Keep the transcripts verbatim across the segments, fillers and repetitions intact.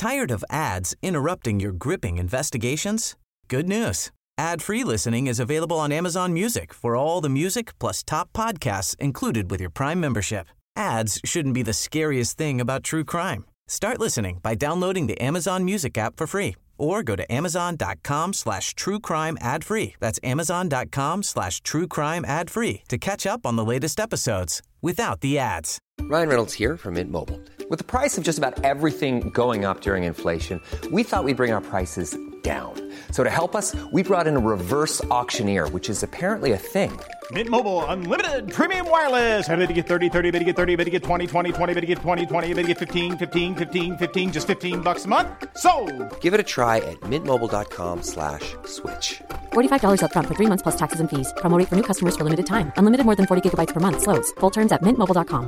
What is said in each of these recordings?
Tired of ads interrupting your gripping investigations? Good news. Ad-free listening is available on Amazon Music for all the music plus top podcasts included with your Prime membership. Ads shouldn't be the scariest thing about true crime. Start listening by downloading the Amazon Music app for free or go to amazon.com slash true crime ad free. That's amazon.com slash true crime ad free to catch up on the latest episodes without the ads. Ryan Reynolds here from Mint Mobile. With the price of just about everything going up during inflation, we thought we'd bring our prices down. So to help us, we brought in a reverse auctioneer, which is apparently a thing. Mint Mobile Unlimited Premium Wireless. How to get thirty, thirty, how to get thirty, how to get twenty, twenty, twenty, how to get twenty, twenty, how to get fifteen, fifteen, fifteen, fifteen, just fifteen bucks a month? Sold! Give it a try at mintmobile.com slash switch. forty-five dollars up front for three months plus taxes and fees. Promo rate for new customers for limited time. Unlimited more than forty gigabytes per month. Slows full terms at mint mobile dot com.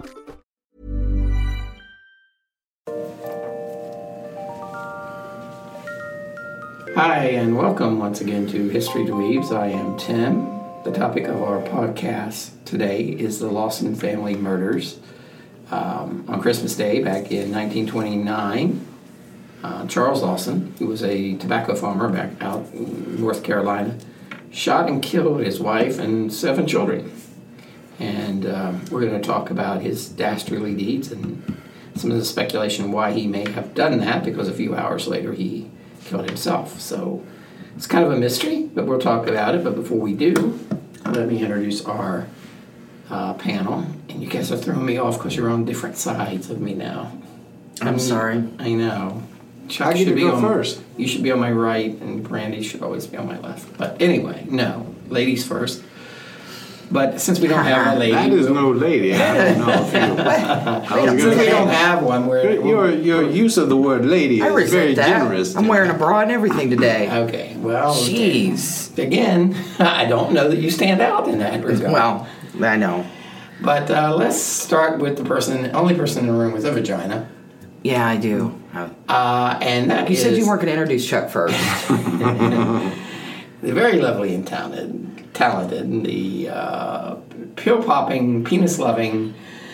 Hi, and welcome once again to History Dweebs. I am Tim. The topic of our podcast today is the Lawson family murders. Um, on Christmas Day, back in nineteen twenty-nine, uh, Charles Lawson, who was a tobacco farmer back out in North Carolina, shot and killed his wife and seven children. And um, we're going to talk about his dastardly deeds and some of the speculation why he may have done that, because a few hours later he killed himself. So it's kind of a mystery, but we'll talk about it. But before we do, let me introduce our uh, panel. And you guys are throwing me off because you're on different sides of me now. I'm I mean, sorry. I know. Chuck I get should to be go on, first. You should be on my right, and Brandy should always be on my left. But anyway, no. Ladies first. But since we don't have a lady... That is we'll, no lady. I don't know if you... Since we don't have one, we're... Your, your use of the word lady is very that. generous. I'm wearing a bra and everything today. Okay, well... Jeez. Again, I don't know that you stand out in that regard. Well, I know. But uh, let's start with the person, only person in the room with a vagina. Yeah, I do. Uh, and that You is, said you weren't going to introduce Chuck first. The very lovely and talented... talented, the uh, pill-popping, penis-loving,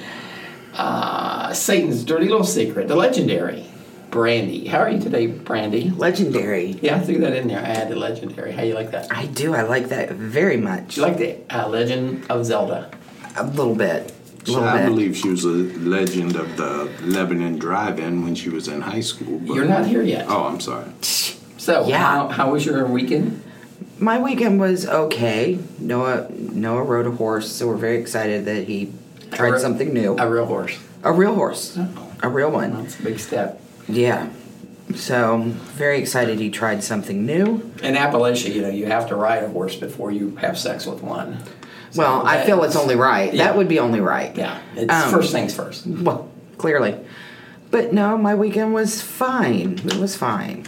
uh, Satan's dirty little secret, the legendary Brandy. How are you today, Brandy? Legendary. Yeah, I threw that in there. I added legendary. How you like that? I do. I like that very much. Do you like the uh, Legend of Zelda? A little bit. A little I bit. believe she was a legend of the Lebanon Drive-In when she was in high school. But... You're not here yet. Oh, I'm sorry. So, yeah. how, how was your weekend? My weekend was okay. Noah Noah rode a horse, so we're very excited that he tried re- something new. A real horse. A real horse. Oh. A real one. That's a big step. Yeah. So, very excited he tried something new. In Appalachia, you know, you have to ride a horse before you have sex with one. So well, I feel it's only right. Yeah. That would be only right. Yeah. It's um, first things first. Well, clearly. But no, my weekend was fine. It was fine.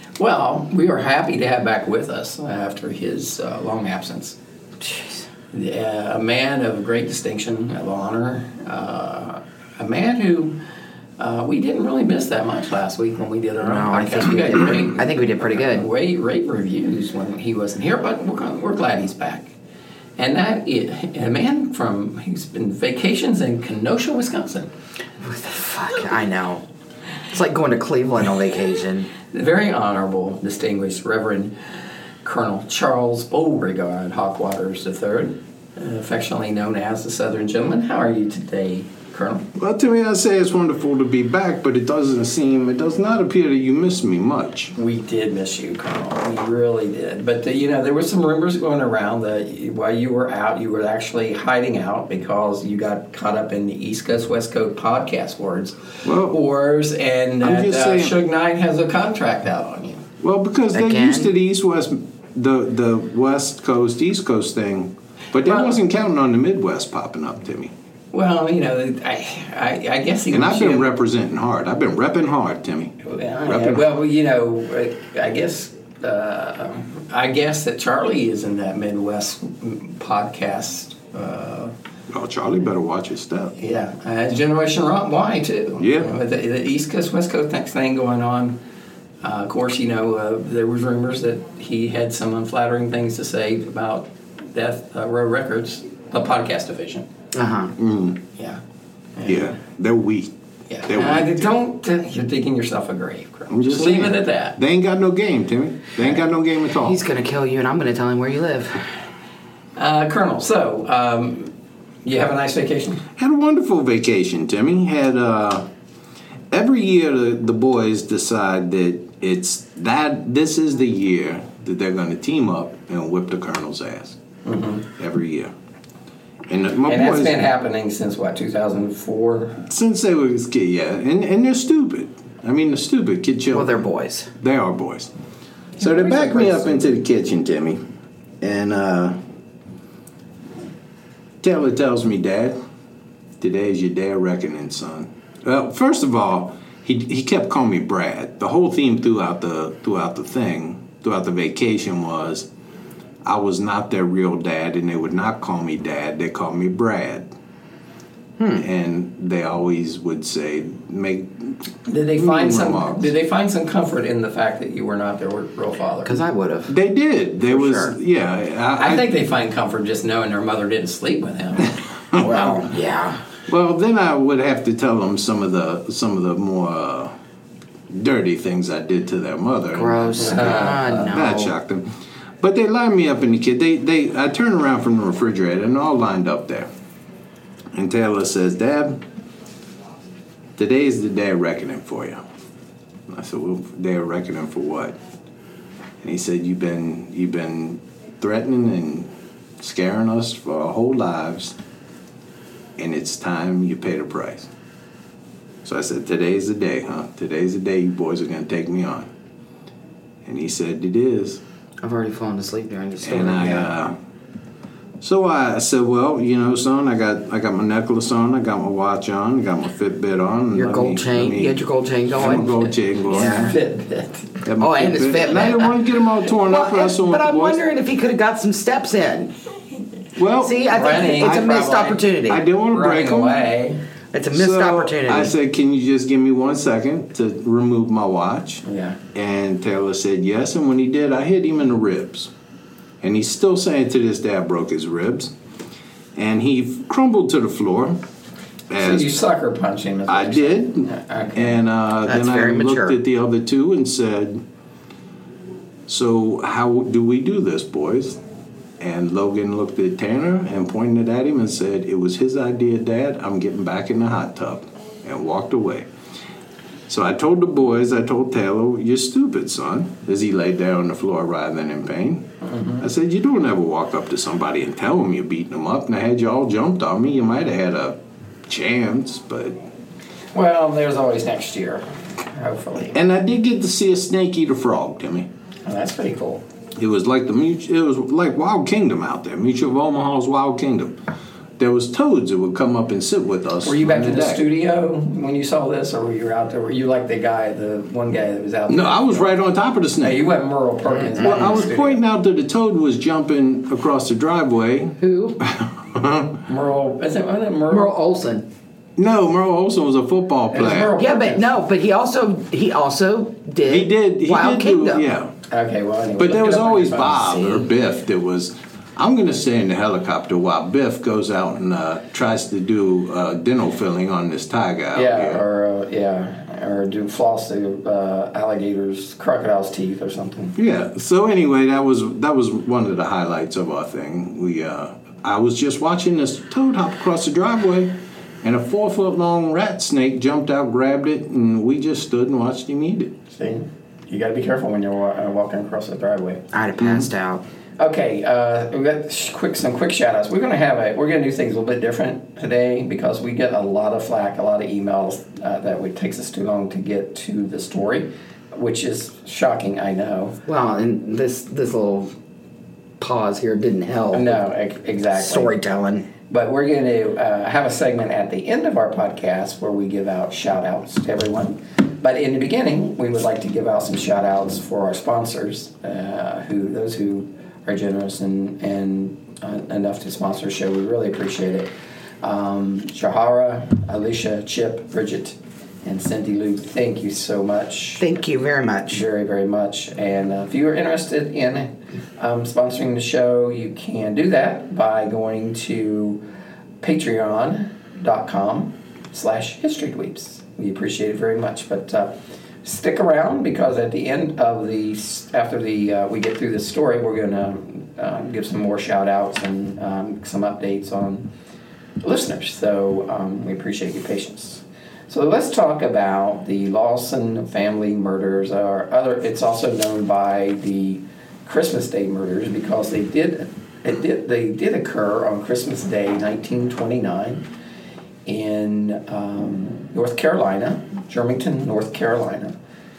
Well, we are happy to have back with us after his uh, long absence. Jeez. Uh, a man of great distinction, of honor, uh, a man who uh, we didn't really miss that much last week when we did our No, own I podcast. think we we got did. great, I think we did pretty good. Great, great reviews when he wasn't here, but we're, we're glad he's back. And that is a man from, he's been vacations in Kenosha, Wisconsin. What the fuck? I know. It's like going to Cleveland on vacation. The very honorable, distinguished Reverend Colonel Charles Beauregard Hawkwaters the third, uh, affectionately known as the Southern Gentleman. How are you today, Colonel? Well, to me, I say it's wonderful to be back, but it doesn't seem, it does not appear that you miss me much. We did miss you, Colonel. We really did. But, uh, you know, there were some rumors going around that while you were out, you were actually hiding out because you got caught up in the East Coast, West Coast podcast wars, well, wars, and I'm that just uh, saying, Suge Knight has a contract out on you. Well, because they're Again? used to the East-West, the, the West Coast, East Coast thing, but they Well, wasn't counting on the Midwest popping up to me. Well, you know, I I, I guess he And wants I've been you to- representing hard. I've been repping hard, Timmy. Well, yeah, Repping well, you know, I guess uh, I guess that Charlie is in that Midwest podcast. Uh, Oh, Charlie better watch his step. yeah, uh, Generation Y too. Yeah, uh, the, the East Coast West Coast thing going on. Uh, of course, you know uh, there was rumors that he had some unflattering things to say about Death uh, Row Records, the podcast division. Uh huh. Mm. Yeah. Yeah, they're weak. Yeah. They Uh, wouldn't. don't. Uh, you're digging yourself a grave. Colonel. I'm just leave saying. it at that. They ain't got no game, Timmy. They ain't got no game at all. He's gonna kill you, and I'm gonna tell him where you live. Uh, Colonel, so um, you have a nice vacation? Had a wonderful vacation, Timmy. Had uh, every year the, the boys decide that it's that this is the year that they're going to team up and whip the Colonel's ass. Mm-hmm. Every year. And my And boys, that's been happening since what, two thousand four? since they were kids, yeah. And and they're stupid. I mean, they're stupid kid children. Well, they're boys. They are boys. So they boys back are me pretty up into the kitchen, Timmy, and uh, Taylor tells me, Dad, today is your day of reckoning, son. Well, first of all, he he kept calling me Brad. The whole theme throughout the throughout the thing, throughout the vacation was, I was not their real dad, and they would not call me Dad. They called me Brad. Hmm. And they always would say, make. Did they find mean some? remarks. Did they find some comfort in the fact that you were not their real father? Because I would have. They did. There For was, sure. yeah. I, I think they find comfort just knowing their mother didn't sleep with him. Well, yeah. Well, then I would have to tell them some of the some of the more uh, dirty things I did to their mother. Gross. God, no. That shocked them. But they lined me up in the kid. They they I turned around from the refrigerator and all lined up there. And Taylor says, Dad, today's the day of reckoning for you. And I said, well, day of reckoning for what? And he said, you've been you've been threatening and scaring us for our whole lives, and it's time you pay the price. So I said, today's the day, huh? Today's the day you boys are going to take me on. And he said, it is. I've already fallen asleep during the story. And I, uh, so I said, well, you know, son, I got I got my necklace on, I got my watch on, I got my Fitbit on. Your Let gold me- chain. let me- You had your gold chain got going. my gold chain going. Yeah. Fitbit. Got my Oh, and his Fitbit. And I didn't want to get them all torn up. Well, I saw but the I'm boys. wondering if he could have got some steps in. Well, See, I think Running. it's a I missed probably- opportunity. I didn't want to break Running them. away. It's a missed So opportunity. I said, can you just give me one second to remove my watch? Yeah. And Taylor said yes, and when he did, I hit him in the ribs. And he's still saying to this day I broke his ribs. And he crumbled to the floor. So As you sucker punch him. is what I you're did. saying. Okay. And uh, That's then I very looked mature. at the other two and said, so how do we do this, boys? And Logan looked at Tanner and pointed at him and said, it was his idea, Dad. I'm getting back in the hot tub. And walked away. So I told the boys, I told Taylor, you're stupid, son, as he laid there on the floor writhing in pain. Mm-hmm. I said, you don't ever walk up to somebody and tell them you're beating them up. And I had you all jumped on me. You might have had a chance, but... Well, there's always next year, hopefully. And I did get to see a snake eat a frog, Timmy. Oh, that's pretty cool. It was like the mut- it was like Wild Kingdom out there, Mutual of Omaha's Wild Kingdom. There was toads that would come up and sit with us. Were you back on in the deck. studio when you saw this, or were you out there? Were you like the guy, the one guy that was out there? No, I was right on top of the No, snake. you went Merle Perkins. Well, back in I the was studio. pointing out that the toad was jumping across the driveway. Who? Merle, is it, was it Merle? Merle Olsen. No, Merle Olsen was a football It was player. Merle Yeah, but Perkins. no, but he also he also did. He did. He Wild did Kingdom. do. Yeah, Okay, well, anyway. but look there it was up on your always phone. Bob See. or Biff that was. I'm going to stay in the helicopter while Biff goes out and uh, tries to do uh, dental filling on this tiger out Yeah, here. or uh, yeah, or do floss the uh, alligator's crocodile's teeth or something. Yeah. So anyway, that was that was one of the highlights of our thing. We uh, I was just watching this toad hop across the driveway, and a four foot long rat snake jumped out, grabbed it, and we just stood and watched him eat it. See, you got to be careful when you're wa- uh, walking across the driveway. I'd have passed out. Okay, uh, we got sh- quick some quick shout outs. We're gonna have a we're gonna do things a little bit different today because we get a lot of flack, a lot of emails uh, that it takes us too long to get to the story, which is shocking. I know. Well, and this this little pause here didn't help. No, ex- exactly. Storytelling. But we're going to uh, have a segment at the end of our podcast where we give out shout outs to everyone. But in the beginning, we would like to give out some shout outs for our sponsors, uh, who those who are generous and, and uh, enough to sponsor the show. We really appreciate it. Um, Shahara, Alicia, Chip, Bridget, and Cindy Lou, thank you so much. Thank you very much. Very, very much. And uh, if you are interested in um, sponsoring the show, you can do that by going to patreon.com slash historydweeps. We appreciate it very much. But uh, stick around, because at the end of the, after the uh, we get through this story, we're going to um, give some more shout-outs and um, some updates on listeners. So um, we appreciate your patience. So let's talk about the Lawson family murders. Or other, it's also known by the Christmas Day murders, because they did it did they did occur on Christmas Day, nineteen twenty-nine, in um, North Carolina, Germantown, North Carolina,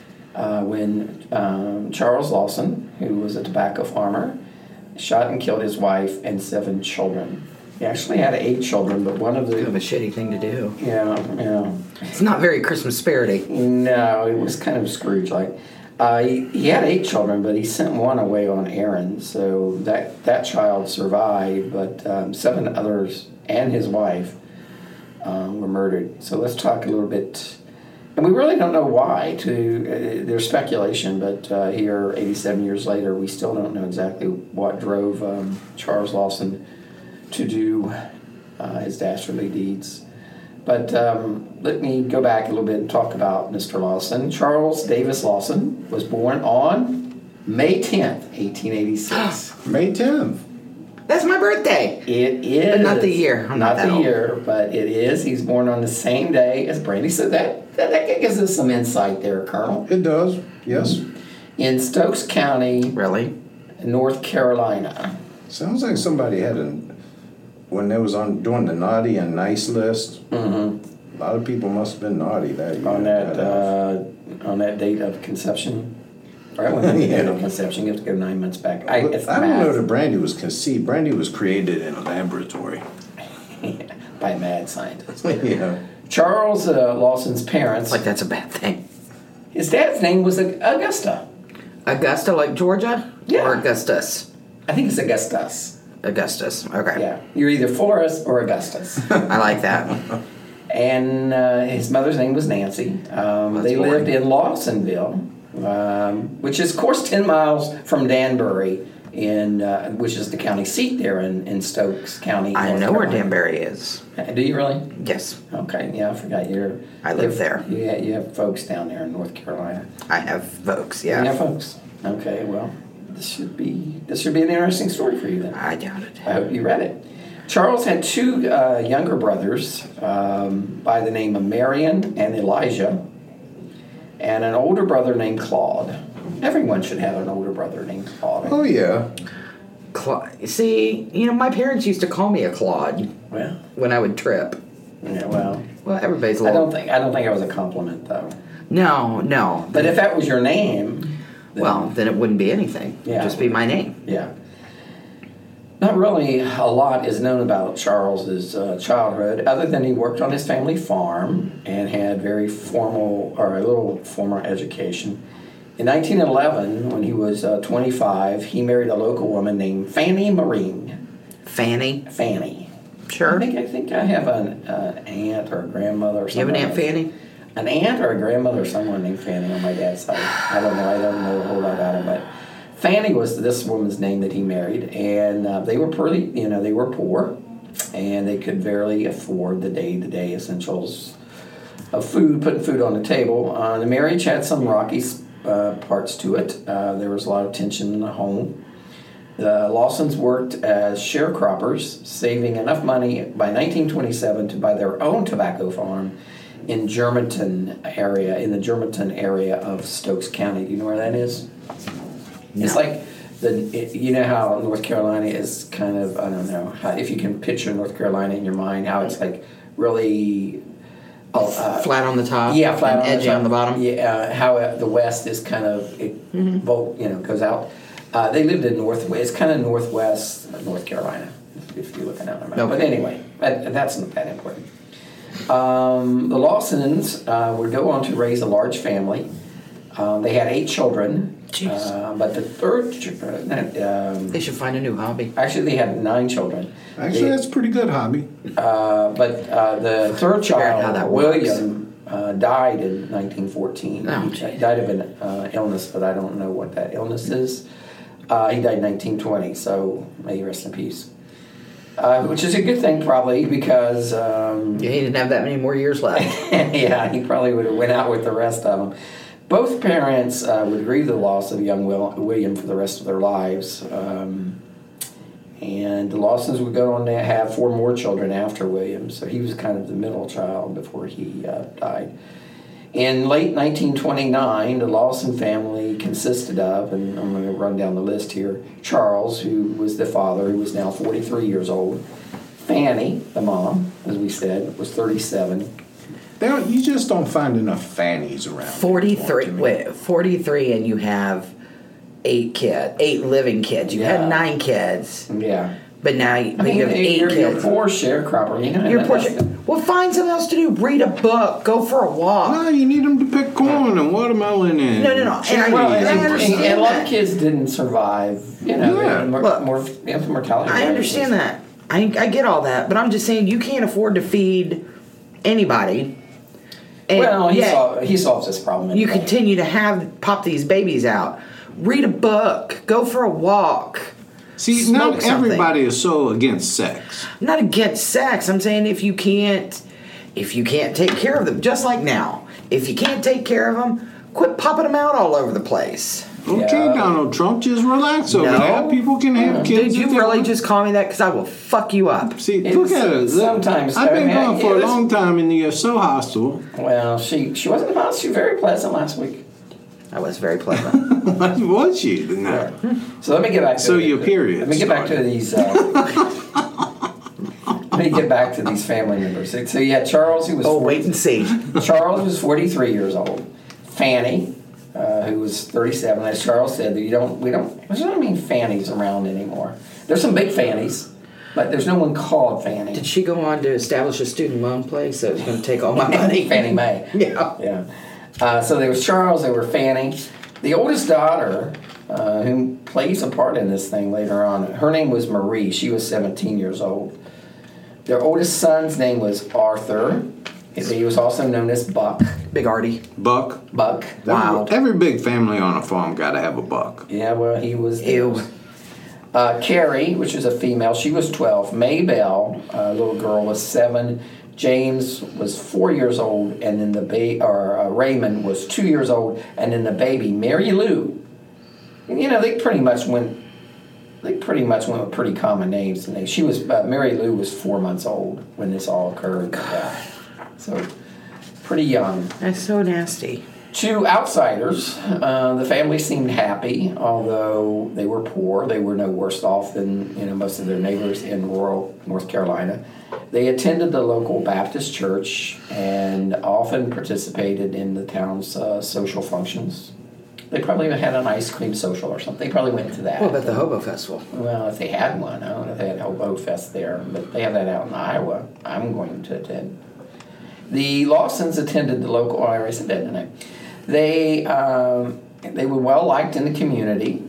uh, when um, Charles Lawson, who was a tobacco farmer, shot and killed his wife and seven children. He actually had eight children, but one of the... Kind of a shitty thing to do. Yeah, yeah. It's not very Christmas spirity. No, it was kind of Scrooge-like. Uh, he, he had eight children, but he sent one away on errands, so that, that child survived, but um, seven others and his wife um, were murdered. So let's talk a little bit... And we really don't know why. To uh, there's speculation, but uh, here, eighty-seven years later, we still don't know exactly what drove um, Charles Lawson to do uh, his dastardly deeds. But um, let me go back a little bit and talk about Mister Lawson. Charles Davis Lawson was born on May tenth, eighteen eighty-six. May tenth. That's my birthday. It is. But not the year. I'm not not that the old. year, but it is. He's born on the same day as Brandy. So that, that, that gives us some insight there, Colonel. It does, yes. In Stokes County, Really? North Carolina. Sounds like somebody had a, when they was on doing the naughty and nice list, Mm-hmm. a lot of people must have been naughty that year. On that That uh, on that date of conception. Right when the date of conception, you have to go nine months back. I, But it's I don't know math. that brandy was conceived. Brandy was created in a laboratory. By a mad scientist. Yeah. Charles uh, Lawson's parents, Like that's a bad thing. his dad's name was Augusta. Augusta, like Georgia? Yeah. Or Augustus? I think it's Augustus. Augustus. Okay. Yeah, you're either Flores or Augustus. I like that. And uh, his mother's name was Nancy. Um, That's they boring. lived in Lawsonville, um, which is, of course, ten miles from Danbury, in uh, which is the county seat there in, in Stokes County. I North know where Carolina. Danbury is. Do you really? Yes. Okay, yeah, I forgot you're. I live you- there. Yeah, you have folks down there in North Carolina. I have folks, yeah. You have folks. Okay, well, this should be this should be an interesting story for you then. I doubt it. I hope you read it. Charles had two uh, younger brothers um, by the name of Marion and Elijah, and an older brother named Claude. Everyone should have an older brother named Claude. Oh, yeah. Cla- See, you know, my parents used to call me a Claude Well, when I would trip. yeah, well, Well, everybody's a I little... don't think I don't think it was a compliment though. No, no. But if that was your name, then, Well, then it wouldn't be anything. Yeah. It'd just be my name. yeah. Not really a lot is known about Charles's uh, childhood, other than he worked on his family farm and had very formal, or a little formal education. In nineteen eleven, when he was uh, twenty-five, he married a local woman named Fanny Marine. Fanny? Fanny. Sure. I think I think I have an uh, aunt or a grandmother or You have something. an Aunt Fanny? An aunt or a grandmother or someone named Fanny on my dad's side. I don't know. I don't know a whole lot about it, but Fanny was this woman's name that he married, and uh, they were pretty. You know, they were poor, and they could barely afford the day-to-day essentials of food, putting food on the table. Uh, the marriage had some rocky uh, parts to it. Uh, there was a lot of tension in the home. The Lawsons worked as sharecroppers, saving enough money by nineteen twenty-seven to buy their own tobacco farm in Germantown area, in the Germantown area of Stokes County. Do you know where that is? No. It's like the it, you know how North Carolina is kind of, I don't know how, if you can picture North Carolina in your mind, how it's like really uh, Flat on the top? yeah, flat and on edgy the top. on the bottom? Yeah, uh, how uh, the West is kind of it, both, you know, goes out. Uh, they lived in northwest. It's kind of northwest North Carolina, if, if you're looking at it. Okay. But anyway, that, that's not that important. Um, the Lawsons uh, would go on to raise a large family. Um, they had eight children. Jeez. Uh, but the third, ch- uh, um, They should find a new hobby. actually, they had nine children. Actually, They- that's a pretty good hobby. uh, but uh, the third Figure out how child, that works. William, uh, died in nineteen fourteen. Oh, he geez. died of an uh, illness, but I don't know what that illness is. Uh, he died in nineteen twenty, so may he rest in peace. uh, which is a good thing probably because um, Yeah, he didn't have that many more years left. yeah, he probably would have went out with the rest of them. Both parents uh, would grieve the loss of young Will- William for the rest of their lives. Um, and the Lawsons would go on to have four more children after William, so he was kind of the middle child before he uh, died. In late nineteen twenty-nine, the Lawson family consisted of, and I'm going to run down the list here, Charles, who was the father, who was now forty-three years old. Fanny, the mom, as we said, was thirty-seven. There, you just don't find enough Fannies around. forty-three. anymore, to me. Wait, forty-three, and you have eight kids, eight living kids. You Yeah. had nine kids, Yeah. but now you, I mean, you have eight you're, you're kids. poor sharecropper, you know. You're that- poor. that's- Well, find something else to do. Read a book. Go for a walk. No, you need them to pick corn and watermelon and No, no, no. And I- cherries Well, and, I and, understand and a lot that. of kids didn't survive, you know, Yeah. more, Look, more infant mortality. I rates. understand that. I, I get all that, but I'm just saying you can't afford to feed anybody. And Well, he, yet sol- he solves this problem. you anyway. continue to have pop these babies out. Read a book. Go for a walk. See, Smoke not something. everybody is so against sex. I'm not against sex. I'm saying if you can't, if you can't take care of them, just like now, if you can't take care of them, quit popping them out all over the place. Okay, Yeah. Donald Trump, just relax over No. there. People can have kids. Did if you they really want. just call me that? Because I will fuck you up. See, It's- look at it. Look, sometimes- I've been I mean, gone it for a was- long time, and you're so hostile. Well, she she wasn't hot. She was very pleasant last week. I was very pleasant. What was she? No. So let me get back to So your period Let me get back to started. these. Uh, let me get back to these family members. So you had Charles, who was Oh, forty wait and see. Charles was forty-three years old. Fanny, uh, who was thirty-seven. As Charles said, you don't we don't there's not many Fannies around anymore. There's some big Fannies, but there's no one called Fanny. Did she go on to establish a student loan place that was going to take all my money? Fannie Mae. Yeah. Yeah. Uh, so there was Charles, there were Fanny. The oldest daughter, uh, who plays a part in this thing later on, her name was Marie. She was seventeen years old. Their oldest son's name was Arthur. He was also known as Buck. Big Artie. Buck. Buck. Wow. Every, every big family on a farm got to have a buck. Yeah, well, he was. Ew. Uh, Carrie, which was a female, she was twelve. Maybelle, a little girl, was seven. James was four years old, and then the ba- or uh, Raymond was two years old, and then the baby Mary Lou. You know, they pretty much went. They pretty much went with pretty common names. And they, she was uh, Mary Lou was four months old when this all occurred. Yeah. So pretty young. That's so nasty. To outsiders, uh, the family seemed happy, although they were poor. They were no worse off than you know most of their neighbors in rural North Carolina. They attended the local Baptist church and often participated in the town's uh, social functions. They probably had an ice cream social or something. They probably went to that. What about the Hobo Festival? Well, if they had one, I don't know if they had Hobo Fest there, but they have that out in Iowa. I'm going to attend. The Lawsons attended the local. Oh, I already said that, didn't I? They um, they were well liked in the community,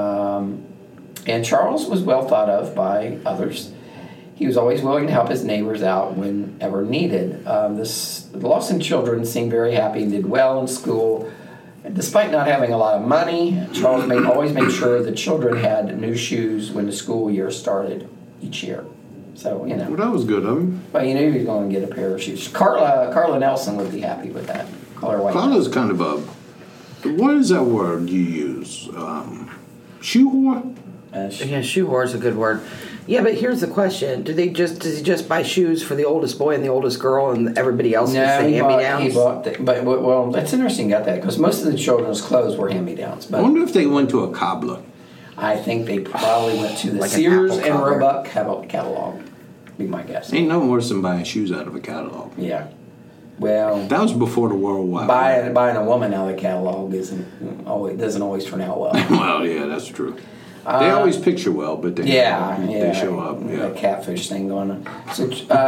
um, and Charles was well thought of by others. He was always willing to help his neighbors out whenever needed. Um, this, the Lawson children seemed very happy and did well in school. Despite not having a lot of money, Charles made, always made sure the children had new shoes when the school year started each year. So, you know. Well, that was good of him. Well, you knew he was going to get a pair of shoes. Carla Carla Nelson would be happy with that. Call her white. Carla's kind of a. What is that word you use? Um, shoe whore? Uh, she- Yeah, shoe whore is a good word. Yeah, but here's the question: Do they just does he just buy shoes for the oldest boy and the oldest girl, and everybody else gets no, the he bought, he hand-me-downs? bought the, but well, that's interesting. You got that because most of the children's clothes were hand-me-downs. I But wonder if they went to a cobbler. I think they probably went to the Like an Sears apple and cobbler. Roebuck catalog. catalog. Be my guess. Ain't nothing worse than buying shoes out of a catalog. Yeah. Well, That was before the World Wide Web. buying buying a woman out of the catalog isn't always doesn't always turn out well. Well, yeah, that's true. They always picture well, but they Yeah, they yeah. show up. The Yeah. catfish thing going on. So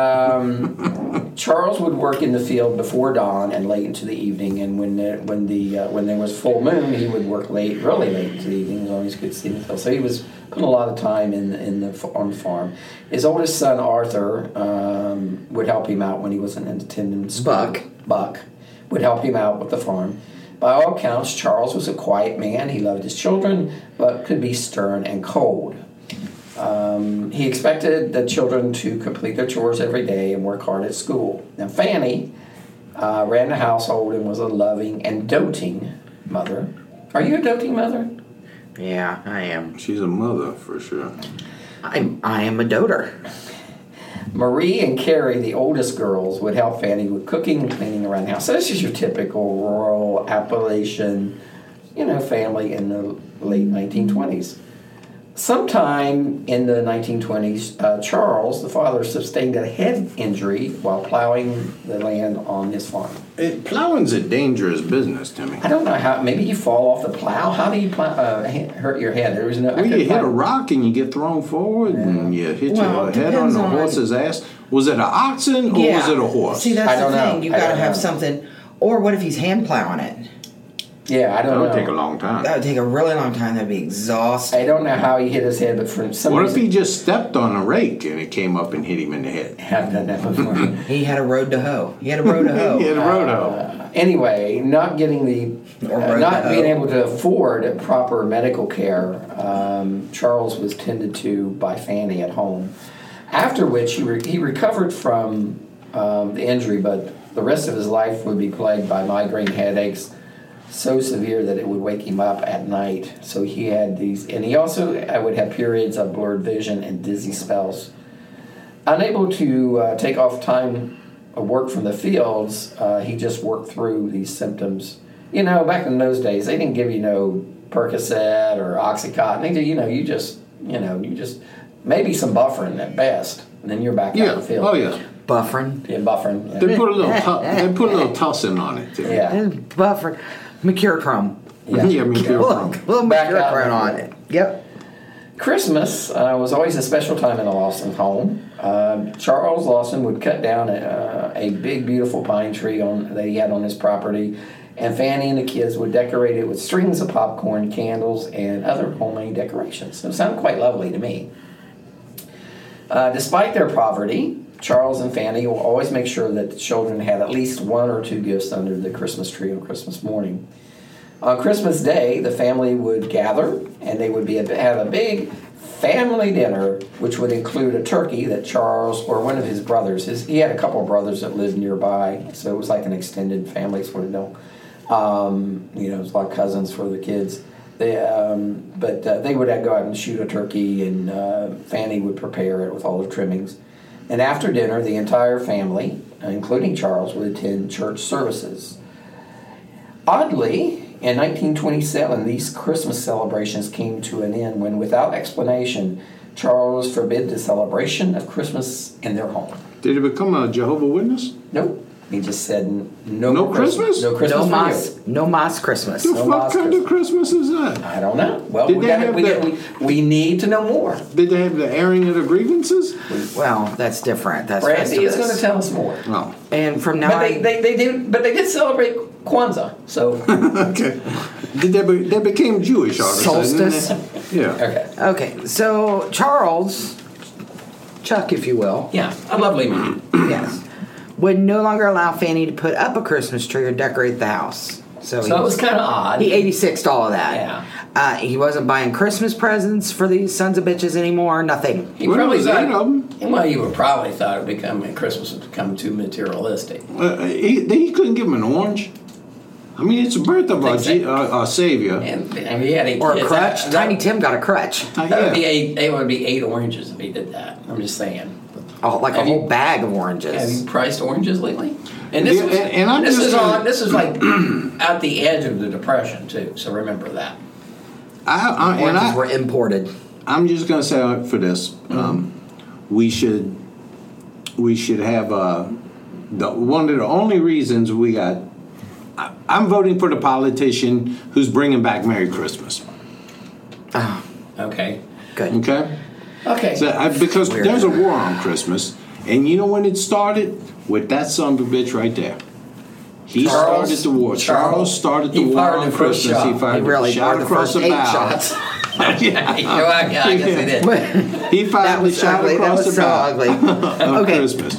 um, Charles would work in the field before dawn and late into the evening, and when the, when the uh, when there was full moon, he would work late, really late into the evening, as long as he could see the field. So he was putting a lot of time in the, in the on the farm. His oldest son Arthur um, would help him out when he wasn't in attendance. Buck. Buck would help him out with the farm. By all accounts, Charles was a quiet man. He loved his children, but could be stern and cold. Um, he expected the children to complete their chores every day and work hard at school. Now, Fanny uh, ran the household and was a loving and doting mother. Are you a doting mother? Yeah, I am. She's a mother for sure. I'm, I am a doter. Marie and Carrie, the oldest girls, would help Fanny with cooking and cleaning around the house. So this is your typical rural Appalachian, you know, family in the late nineteen twenties. Sometime in the nineteen twenties, uh, Charles, the father, sustained a head injury while plowing the land on his farm. It, plowing's a dangerous business, Timmy. I don't know how. Maybe you fall off the plow. How do you plow, uh, hurt your head? There was no. Well, you hit a rock and you get thrown forward, yeah. and you hit well, your head on the on horse's ass. Was it an oxen or yeah. was it a horse? See, that's I don't the thing. know. You I got to don't have know. something. Or what if he's hand plowing it? Yeah, I don't that would know. take a long time. That would take a really long time. That'd be exhausting. I don't know how he hit his head, but for some What reason, if he just stepped on a rake and it came up and hit him in the head? have done that before. He had a road to hoe. He had a road to hoe. He had a road Uh, anyway, not getting the, Or uh, road not to being hoe. able to afford proper medical care, um, Charles was tended to by Fanny at home. After which he re- he recovered from um, the injury, but the rest of his life would be plagued by migraine headaches, so severe that it would wake him up at night. So he had these, and he also uh, would have periods of blurred vision and dizzy spells. Unable to uh, take off time of work from the fields, uh, he just worked through these symptoms. You know, back in those days, they didn't give you no Percocet or Oxycontin. They did, you know, you just, you know, you just, maybe some Bufferin at best, and then you're back Yeah. out in the field. Oh, yeah. Buffering. Yeah, Bufferin. Yeah. They put a little tu- they put a little tussin on it, too. yeah. And Buffering. Mercurochrome. yeah. yeah, I mean, A little, little Back out mercurochrome in the on field. it. Yep. Christmas uh, was always a special time in the Lawson home. Uh, Charles Lawson would cut down a, a big, beautiful pine tree on, that he had on his property, and Fanny and the kids would decorate it with strings of popcorn, candles, and other homemade decorations. So it sounded quite lovely to me. Uh, despite their poverty, Charles and Fanny will always make sure that the children had at least one or two gifts under the Christmas tree on Christmas morning. On Christmas Day, the family would gather, and they would be have a big family dinner, which would include a turkey that Charles or one of his brothers, his, he had a couple of brothers that lived nearby, so it was like an extended family sort of deal. Um, you know, it was like cousins for the kids. They, um, but uh, they would go out and shoot a turkey, and uh, Fanny would prepare it with all the trimmings. And after dinner, the entire family, including Charles, would attend church services. Oddly, in nineteen twenty-seven, these Christmas celebrations came to an end when, without explanation, Charles forbid the celebration of Christmas in their home. Did he become a Jehovah's Witness? Nope. He just said no, No Christmas? No Christmas No for mas, you. no mas Christmas. The No fuck Last kind of Christmas is that? I don't know. Well, Did we, they gotta, have we, the- gotta, we, we need to know more. Did they have the airing of the grievances? Well, that's different. That's Randy is Festivus. going to tell us more. No. And from now But they, on, they, they did, but they did celebrate Kwanzaa. So Okay. Did they, be, they became Jewish all of a sudden, Solstice. didn't they? Yeah. okay, okay, so Charles, Chuck, if you will, yeah, a lovely man. yes, would no longer allow Fanny to put up a Christmas tree or decorate the house. So, So it was kind of odd. he eighty-sixed all of that. Yeah. Uh, he wasn't buying Christmas presents for these sons of bitches anymore. Nothing. He Well, probably there was eight of 'em. thought. Well, you would probably thought it become Christmas would become too materialistic. Uh, he, he couldn't give him an orange. I mean, it's the birth of our, Think G, so. uh, our Savior. And I mean, he had eight Or a kids. crutch. That, Tiny that, Tim got a crutch. Uh, that would be yeah. eight. It would be eight oranges if he did that. I'm just saying. Oh, like a Have whole you- bag of Have oranges. you priced oranges lately? And this Yeah, was, and- and I'm this just is gonna- on. This is like at the edge of the depression too. So remember that. I, I, and Oranges I, were imported. I'm just going to say for this, um, we should we should have uh, the one of the only reasons we got. I, I'm voting for the politician who's bringing back Merry Christmas. Okay. Good. Okay, Okay. so I, because Weird. there's a war on Christmas, and you know when it started with that son of a bitch right there. He Charles- started the war. Charles- Charles started the he war fired on the first Christmas. shot. He fired He really the shot fired the across first the eight bow. shots. yeah, you know, I, I guess he did. He fired That the was shot ugly. That across was the so bow ugly. of Okay. Christmas.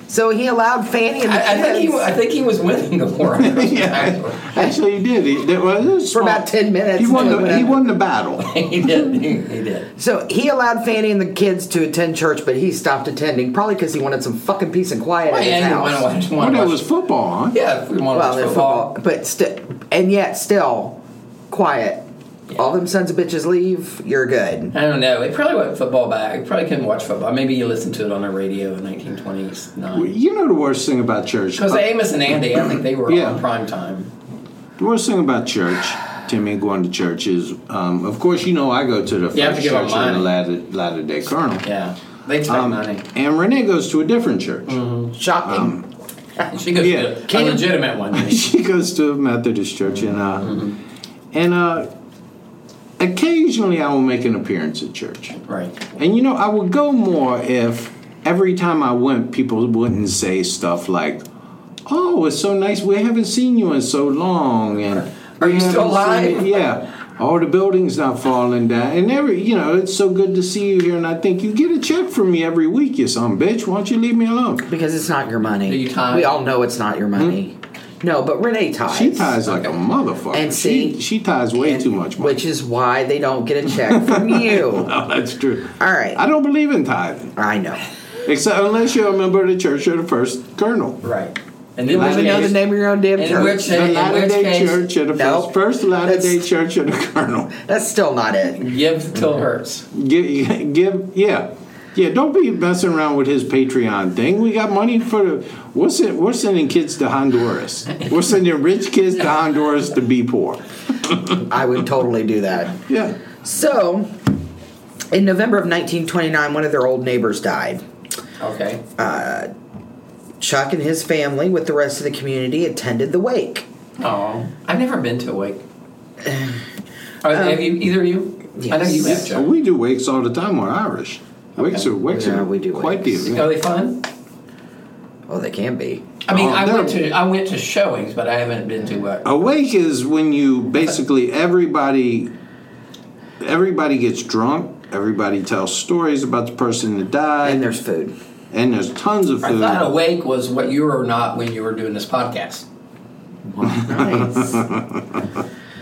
So he allowed Fanny and the I, I think he, kids I think he was winning the war. on Christmas, Yeah, actually. actually he did. He, there was, it was for small. about ten minutes. He won until the it he went- won the battle. he did. He, he did. So he allowed Fanny and the kids to attend church, but he stopped attending, probably because he wanted some fucking peace and quiet Well, at his yeah, you house. want to watch. Well, Want to there watch was football on. yeah, if we want to Well, watch they're football. football, but still, and yet still quiet. Yeah. All them sons of bitches leave, you're good. I don't know. It probably went football back. Probably couldn't watch football. Maybe you listened to it on the radio in nineteen twenty-nine. You know the worst thing about church? Because Amos and Andy, I think they were Yeah. on prime time. The worst thing about church, Timmy, going to church is, um, of course, you know I go to the You have First to give Church them of the money. Latter, Latter Day Colonel. Yeah, they expect Um, money. and Renee goes to a different church. Shocking. She goes yeah. to a legitimate one. She goes to a Methodist church, and uh, and uh, occasionally I will make an appearance at church. Right. And you know, I would go more if every time I went, people wouldn't say stuff like, "Oh, it's so nice. We haven't seen you in so long." And Are "We you still haven't seen alive?" you-" Yeah. Oh, the building's not falling down. And every, you know, it's so good to see you here. And I think you get a check from me every week, you son of a bitch. Why don't you leave me alone? Because it's not your money. Do you tithe? We all know it's not your money. No, but Renee ties. She ties like a Okay. motherfucker. And see- she, she ties way And- too much money. Which is why they don't get a check from you. Oh, that's true. All right. I don't believe in tithing. I know. Except unless you're a member of the Church of the First Colonel. Right. And You don't even know the case- name of your own damn in church. which- The In Latter which Day case- Church of the Nope. First, First Latter Day That's- Church of the Colonel. That's still not it. Give till it hurts. Give, give, yeah. Yeah, don't be messing around with his Patreon thing. We got money for the. We're, send, we're sending kids to Honduras. We're sending rich kids to Honduras to be poor. I would totally do that. Yeah. So, in November of nineteen twenty-nine, one of their old neighbors died. Okay. Chuck and his family, with the rest of the community, attended the wake. Oh, I've never been to a wake. Are, have you? Either of you? I know you have, Yes. Joe. We do wakes all the time. We're Irish. Wakes Okay. are wakes Yeah, are we do quite wakes. the event. Are they fun? Oh, they can be. I mean, Oh, I they're- went to I went to showings, but I haven't been to a. A wake is when you basically everybody everybody gets drunk. Everybody tells stories about the person that died, And there's food. and there's tons of I food. thought a wake was what you were not when you were doing this podcast. Nice.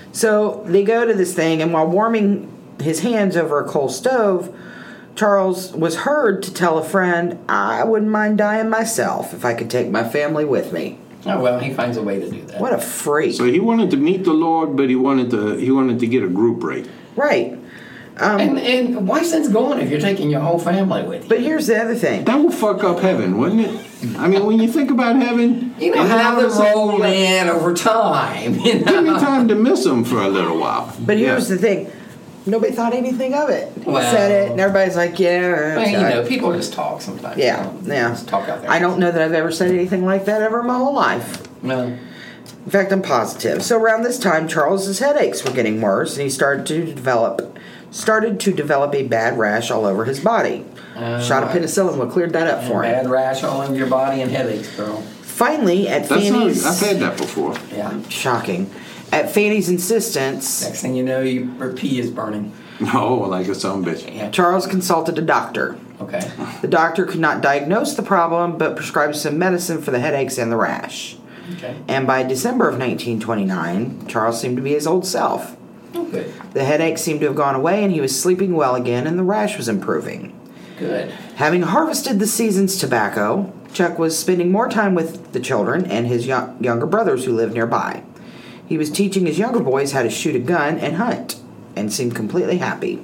So they go to this thing, and while warming his hands over a coal stove, Charles was heard to tell a friend, "I wouldn't mind dying myself if I could take my family with me." Oh well, he finds a way to do that. What a freak! So he wanted to meet the Lord, but he wanted to he wanted to get a group rate. Right. and and why sense going if you're taking your whole family with you? But here's the other thing. That will fuck up heaven, wouldn't it? I mean, when you think about heaven, You know and how all of a they sudden, roll you know, in over time. You give me know? time to miss them for a little while. But here's Yeah. the thing. Nobody thought anything of it. He Well- said it, and everybody's like, yeah. Well, you okay. know, people just talk sometimes. Yeah, you know, yeah. Just talk out there. I don't know that I've ever said anything like that ever in my whole life. No. In fact, I'm positive. So around this time, Charles's headaches were getting worse, and he started to develop started to develop a bad rash all over his body. Uh, Shot of penicillin would cleared that up for him. Bad rash all over your body and headaches, girl. Finally, at That's not, Fanny's I've had that before. Yeah. shocking, at Fanny's insistence, Next thing you know, you, your pee is burning. Oh, like a son of a bitch. Yeah. Charles consulted a doctor. Okay. The doctor could not diagnose the problem, but prescribed some medicine for the headaches and the rash. Okay. And by December of nineteen twenty-nine, Charles seemed to be his old self. Oh, good. The headache seemed to have gone away, and he was sleeping well again, and the rash was improving. Good. Having harvested the season's tobacco, Chuck was spending more time with the children and his young, younger brothers who lived nearby. He was teaching his younger boys how to shoot a gun and hunt, and seemed completely happy.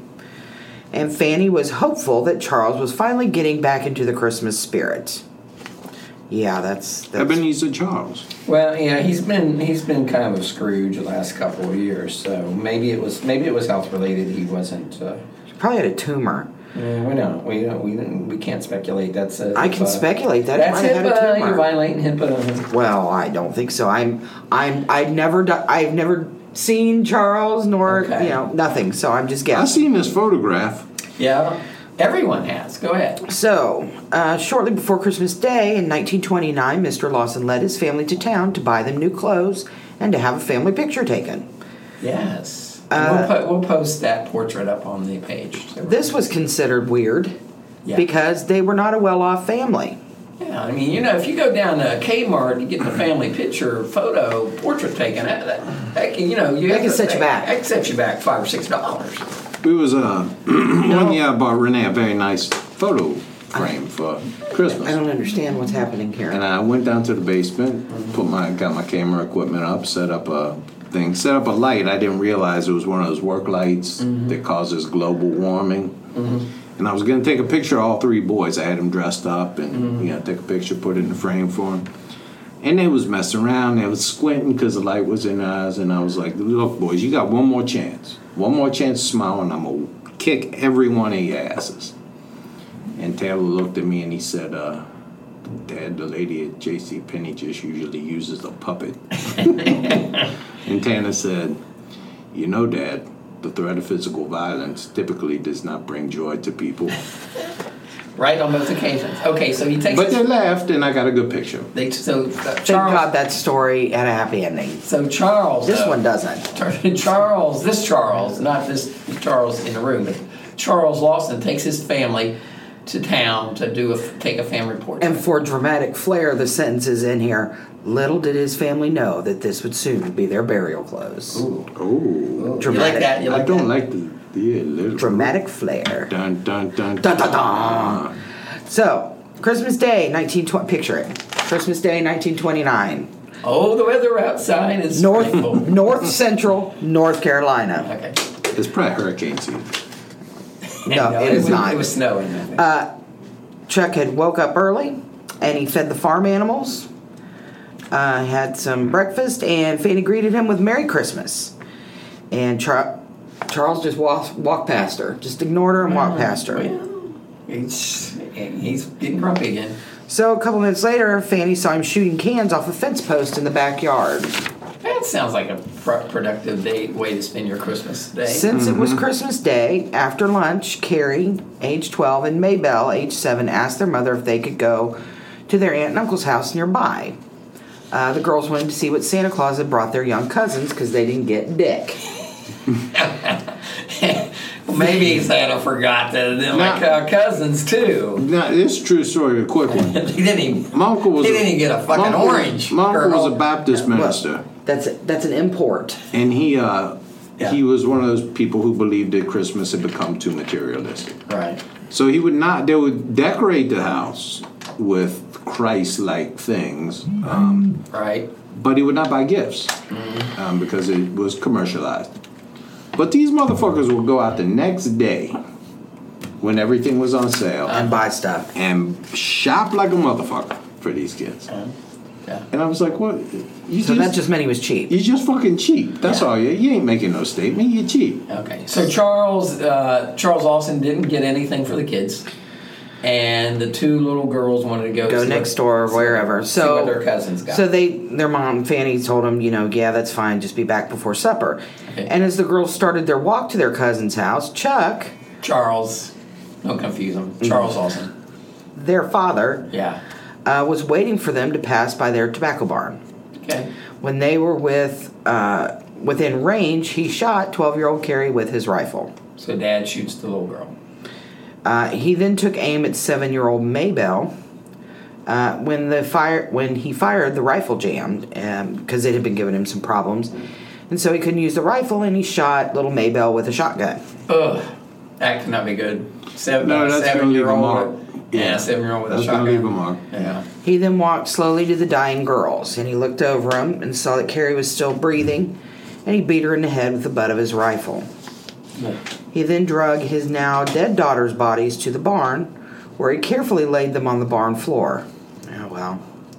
And Fanny was hopeful that Charles was finally getting back into the Christmas spirit. Yeah, that's... that's Ebenezer Charles. Well, yeah, he's been he's been kind of a Scrooge the last couple of years, so maybe it was maybe it was health related. He wasn't. Uh, probably had a tumor. yeah, we don't. We don't. We don't, we can't speculate. That's a. I can uh, speculate that. That's He might have had a HIPAA. tumor. You're violating HIPAA. Well, I don't think so. I'm, I'm, I've never, do, I've never seen Charles, nor Okay. you know, nothing. So I'm just I guessing. seen this photograph. Yeah, everyone has. Go ahead. So, uh, shortly before Christmas Day in nineteen twenty-nine, Mister Lawson led his family to town to buy them new clothes and to have a family picture taken. Yes. Uh, we'll, po- we'll post that portrait up on the page. This was considered weird Yeah. because they were not a well-off family. Yeah, I mean, you know, if you go down to Kmart and you get the family picture, photo, portrait taken, that, that, that can, you know, you That have can to- set you back. That can set you back five or six dollars. We was uh one year I bought Renee a very nice photo frame for Christmas. I don't understand what's happening here. And I went down to the basement, put my got my camera equipment up, set up a thing, set up a light. I didn't realize it was one of those work lights Mm-hmm. that causes global warming. Mm-hmm. And I was gonna take a picture of all three boys. I had them dressed up, and Mm-hmm. you know, take a picture, put it in the frame for them. And they was messing around. They was squinting because the light was in their eyes. And I was like, "Look, boys, you got one more chance. One more chance to smile, and I'm gonna kick every one of your asses." And Taylor looked at me and he said, uh, "Dad, the lady at J C Penney just usually uses a puppet." And Tanner said, "You know, Dad, the threat of physical violence typically does not bring joy to people." Right on both occasions. Okay, so he takes. But his, they laughed, and I got a good picture. They so uh, Thank Charles. God that story had a happy ending. So Charles. This uh, one doesn't. Charles, this Charles, not this Charles in the room, but Charles Lawson takes his family to town to do a take a family portrait. And for dramatic flair, the sentence is in here. Little did his family know that this would soon be their burial clothes. Ooh. Oh, You like Dramatic. that? You like I don't that? like the yeah, little Dramatic flair. Dun dun dun Dun, dun, dun. So, Christmas Day, nineteen twenty. Picture it. Christmas Day, nineteen twenty-nine. Oh, the weather outside is North, frightful. North Central, North Carolina. Okay. It's probably hurricane season. No, it is was, not. It was snowing. I think. Chuck had woke up early, and he fed the farm animals. Uh, had some breakfast, and Fanny greeted him with Merry Christmas. And Char- Charles just walked, walked past her, just ignored her and walked past her. Well, he's, he's getting grumpy again. So a couple minutes later, Fanny saw him shooting cans off a fence post in the backyard. That sounds like a pro- productive day, way to spend your Christmas day. Since it was Christmas Day, after lunch, Carrie, age twelve, and Maybelle, age seven, asked their mother if they could go to their aunt and uncle's house nearby. Uh, the girls wanted to see what Santa Claus had brought their young cousins because they didn't get Dick. Well, maybe Santa forgot that they're like Now- uh, cousins too. Now, this is a true story, a quick one. he didn't even. My uncle was He didn't even get a fucking my uncle- orange. My uncle girl. was a Baptist minister. That's that's an import. And he uh, Yeah. he was one of those people who believed that Christmas had become too materialistic. Right. So he would not. They would decorate the house with Christ-like things, um, Right. but he would not buy gifts um, because it was commercialized. But these motherfuckers would go out the next day when everything was on sale And buy stuff. and shop like a motherfucker for these kids. Yeah. And I was like, "What? You So that just meant he was cheap. You're just fucking cheap. That's Yeah. all. You, you ain't making no statement. You're cheap." Okay. So Charles uh, Charles Lawson didn't get anything for the kids, and the two little girls wanted to go Go see next what- door or see wherever. what- So see what their cousins got. So they, their mom Fanny told them, you know, yeah, that's fine. Just be back before supper. Okay. And as the girls started their walk to their cousin's house, Chuck, Charles, don't confuse them. Charles Lawson. their father, Yeah. uh, was waiting for them to pass by their tobacco barn. Okay. When they were with uh, within range, he shot twelve-year-old Carrie with his rifle. So Dad shoots the little girl. Uh, he then took aim at seven-year-old Maybelle. Uh, when the fire, when he fired, the rifle jammed because it had been giving him some problems, and so he couldn't use the rifle, and he shot little Maybelle with a shotgun. Ugh. That cannot be good. Seven, No, that's gonna leave a seven-year-old. mark. Yeah, Yeah. seven-year-old with That's a gonna shotgun. leave a mark. Yeah. He then walked slowly to the dying girls, and he looked over them and saw that Carrie was still breathing, and he beat her in the head with the butt of his rifle. Yeah. He then drug his now dead daughter's bodies to the barn, where he carefully laid them on the barn floor. Oh, well.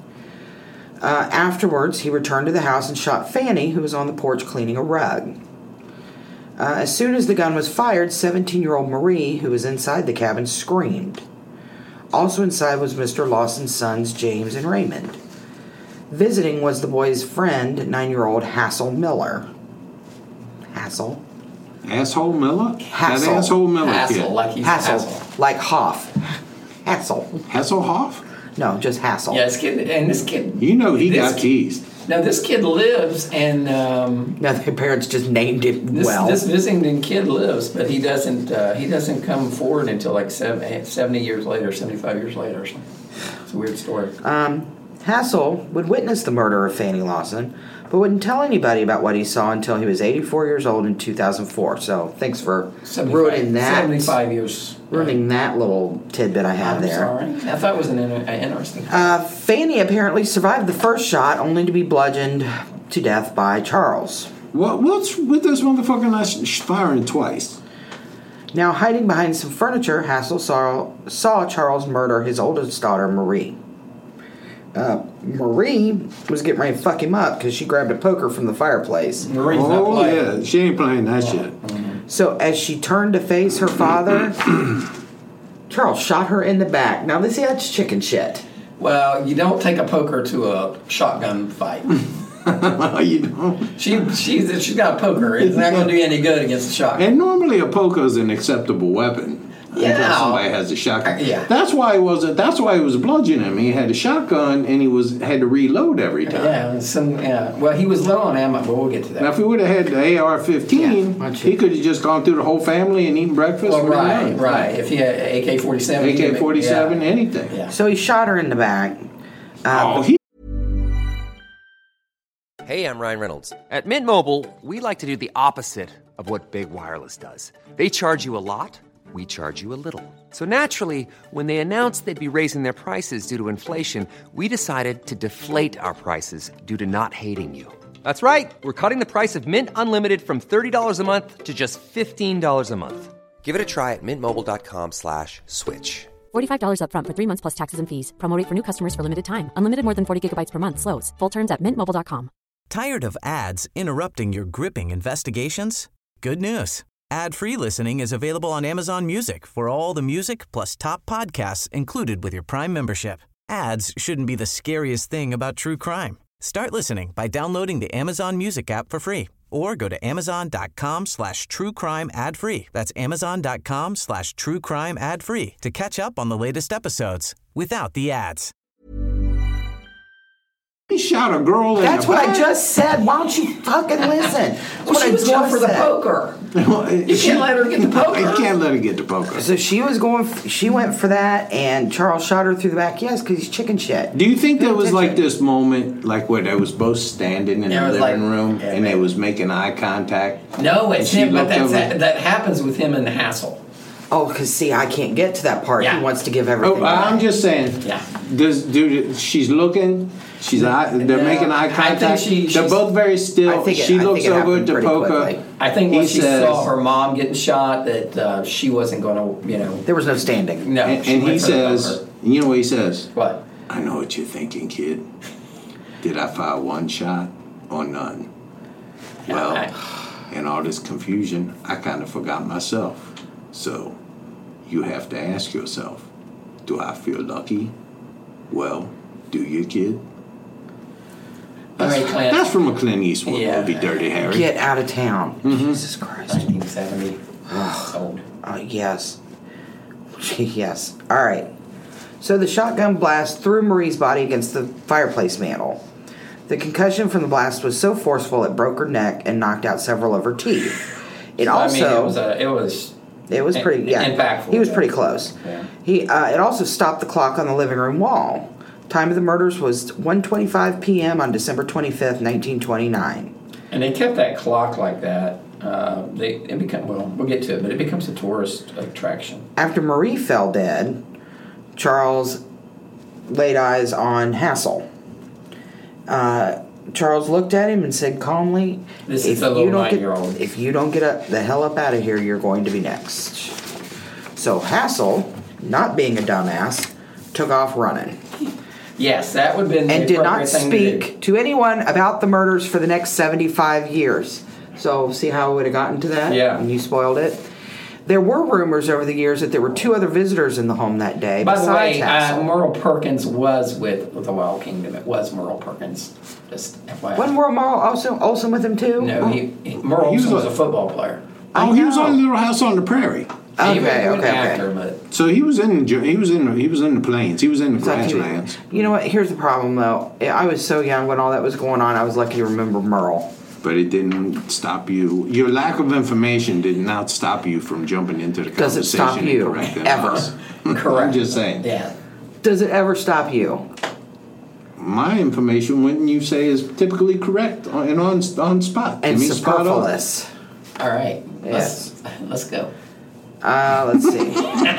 Uh, afterwards, he returned to the house and shot Fanny, who was on the porch cleaning a rug. Uh, as soon as the gun was fired, seventeen-year-old Marie, who was inside the cabin, screamed. Also inside was Mister Lawson's sons, James and Raymond. Visiting was the boy's friend, nine-year-old Hassel Miller. Hassel? Asshole Miller? Hassel. That asshole Miller Hassel, kid. like he's Hassel. Hassel. Like Hoff. Hassel. Hasselhoff? No, just Hassel. Yeah, this kid, and this kid. You know he this got kid- teased. Now this kid lives, and um, No, their parents just named it this, well. this visiting kid lives, but he doesn't. Uh, he doesn't come forward until like seven, seventy years later, seventy-five years later, or something. It's a weird story. Um, Hassel would witness the murder of Fanny Lawson, but wouldn't tell anybody about what he saw until he was eighty-four years old in two thousand four. So thanks for ruining that. seventy-five years. Ruining that little tidbit I had I'm there. sorry. I thought it was an inter- interesting. Uh, Fanny apparently survived the first shot, only to be bludgeoned to death by Charles. What? What's with this motherfucker not sh- firing twice? Now, hiding behind some furniture, Hassel saw, saw Charles murder his oldest daughter, Marie. Uh, Marie was getting ready to fuck him up because she grabbed a poker from the fireplace. Marie's not Oh playing. yeah, she ain't playing that shit. So as she turned to face her father, Charles shot her in the back. Now, this that's chicken shit. Well, you don't take a poker to a shotgun fight. You know. she she's she's got a poker. It's not going to do you any good against a shotgun. And normally a poker is an acceptable weapon. Yeah. Until somebody has a shotgun. Uh, yeah. That's why it was. A, that's why he was bludgeoning him. He had a shotgun and he was had to reload every time. Yeah, some yeah. Well, he was low on ammo, but we'll get to that. Now, if he would have had the A R fifteen, Yeah, he could have just gone through the whole family and eaten breakfast. Well, for right, lunch. right. If he had A K forty-seven, A K forty-seven, yeah. anything. Yeah. So he shot her in the back. Oh, he. Hey, I'm Ryan Reynolds. At Mint Mobile, we like to do the opposite of what Big Wireless does. They charge you a lot, we charge you a little. So naturally, when they announced they'd be raising their prices due to inflation, we decided to deflate our prices due to not hating you. That's right. We're cutting the price of Mint Unlimited from thirty dollars a month to just fifteen dollars a month. Give it a try at mintmobile.com slash switch. forty-five dollars up front for three months plus taxes and fees. Promo rate for new customers for limited time. Unlimited more than forty gigabytes per month. Slows full terms at mint mobile dot com. Tired of ads interrupting your gripping investigations? Good news. Ad-free listening is available on Amazon Music for all the music plus top podcasts included with your Prime membership. Ads shouldn't be the scariest thing about true crime. Start listening by downloading the Amazon Music app for free or go to amazon.com slash true crime ad free. That's amazon.com slash true crime ad free to catch up on the latest episodes without the ads. He shot a girl in That's the what back. I just said. Why don't you fucking listen? That's Well, what she I was just going for the said. poker. You You can't let her get the poker. You can't let her get the poker. So she was going. f- She went for that, and Charles shot her through the back. Yes, because he's chicken shit. Do you think Pay there was like attention. this moment, like where they was both standing in Yeah, it the was living like- room yeah, and they man. was making eye contact? No, it's And she him, but looked that's, over- that, that happens with him and Hassel. Oh, because see, I can't get to that part. Yeah. He wants to give everything. Oh, I'm away. just saying. Yeah. Does dude? She's looking. She's eye, they're No, making eye I think contact. she- they're she's- both very still. I think it- she I looks think it over at happened the pretty poker. quickly. I think He when she says- saw her mom getting shot, that uh, she wasn't going to, you know. There was no standing. No, And, she and went he for the says, poker. you know what he says? What? I know what you're thinking, kid. Did I fire one shot or none? Well, I- in all this confusion, I kind of forgot myself. So, you have to ask yourself, do I feel lucky? Well, do you, kid? All right, Clint. That's from a Clint Eastwood Yeah. movie, Dirty Harry. Get out of town. Mm-hmm. Jesus Christ. nineteen seventy. Old. Uh, yes. Yes. All right. So the shotgun blast threw Marie's body against the fireplace mantel. The concussion from the blast was so forceful it broke her neck and knocked out several of her teeth. It also I mean, it was, a, it was it was pretty yeah impactful. He was pretty close. Yeah. He uh, it also stopped the clock on the living room wall. Time of the murders was one twenty-five p.m. on December twenty-fifth, nineteen twenty-nine. And they kept that clock like that. Uh, they it become well, we'll get to it, but it becomes a tourist attraction. After Marie fell dead, Charles laid eyes on Hassel. Uh, Charles looked at him and said calmly, This if is a little you don't get, nine-year-old. if you don't get up, the hell up out of here, you're going to be next." So Hassel, not being a dumbass, took off running Yes, that would have been and the did not appropriate thing to do. speak to anyone about the murders for the next seventy-five years. So see how I would have gotten to that? Yeah. And you spoiled it? There were rumors over the years that there were two other visitors in the home that day. By the besides way, uh, Hassel. Merle Perkins was with, with the Wild Kingdom. It was Merle Perkins. Just F Y I. Wasn't Merle also Olsen with him too? No, he, he Merle He was Olsen was a- a football player. Oh, I he was know. on Little House on the Prairie. Okay, he was okay, an okay. actor, but So he was in the, he was in he was in the plains. He was in the It's on T V. grasslands. You know what? Here's the problem, though. I was so young when all that was going on. I was lucky to remember Merle. But it didn't stop you. Your lack of information did not stop you from jumping into the Does it conversation stop you? and correcting Ever. us. correct. I'm just saying. Yeah. Does it ever stop you? My information, wouldn't you say, is typically correct and on on spot? And To me, spot on. superfluous. All right. Yes. Let's, let's go. Uh, let's see.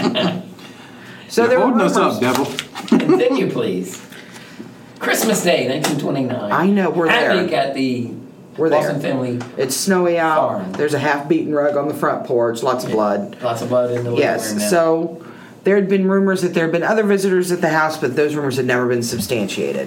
So You're there were holding us rumors. up, devil. Continue, please. Christmas Day, nineteen twenty-nine. I know, we're there. Havoc at the We're there. Lawson family. It's snowy out. Farm. There's a half-beaten rug on the front porch. Lots of blood. Lots of blood in the living room Yes. now. So there had been rumors that there had been other visitors at the house, but those rumors had never been substantiated.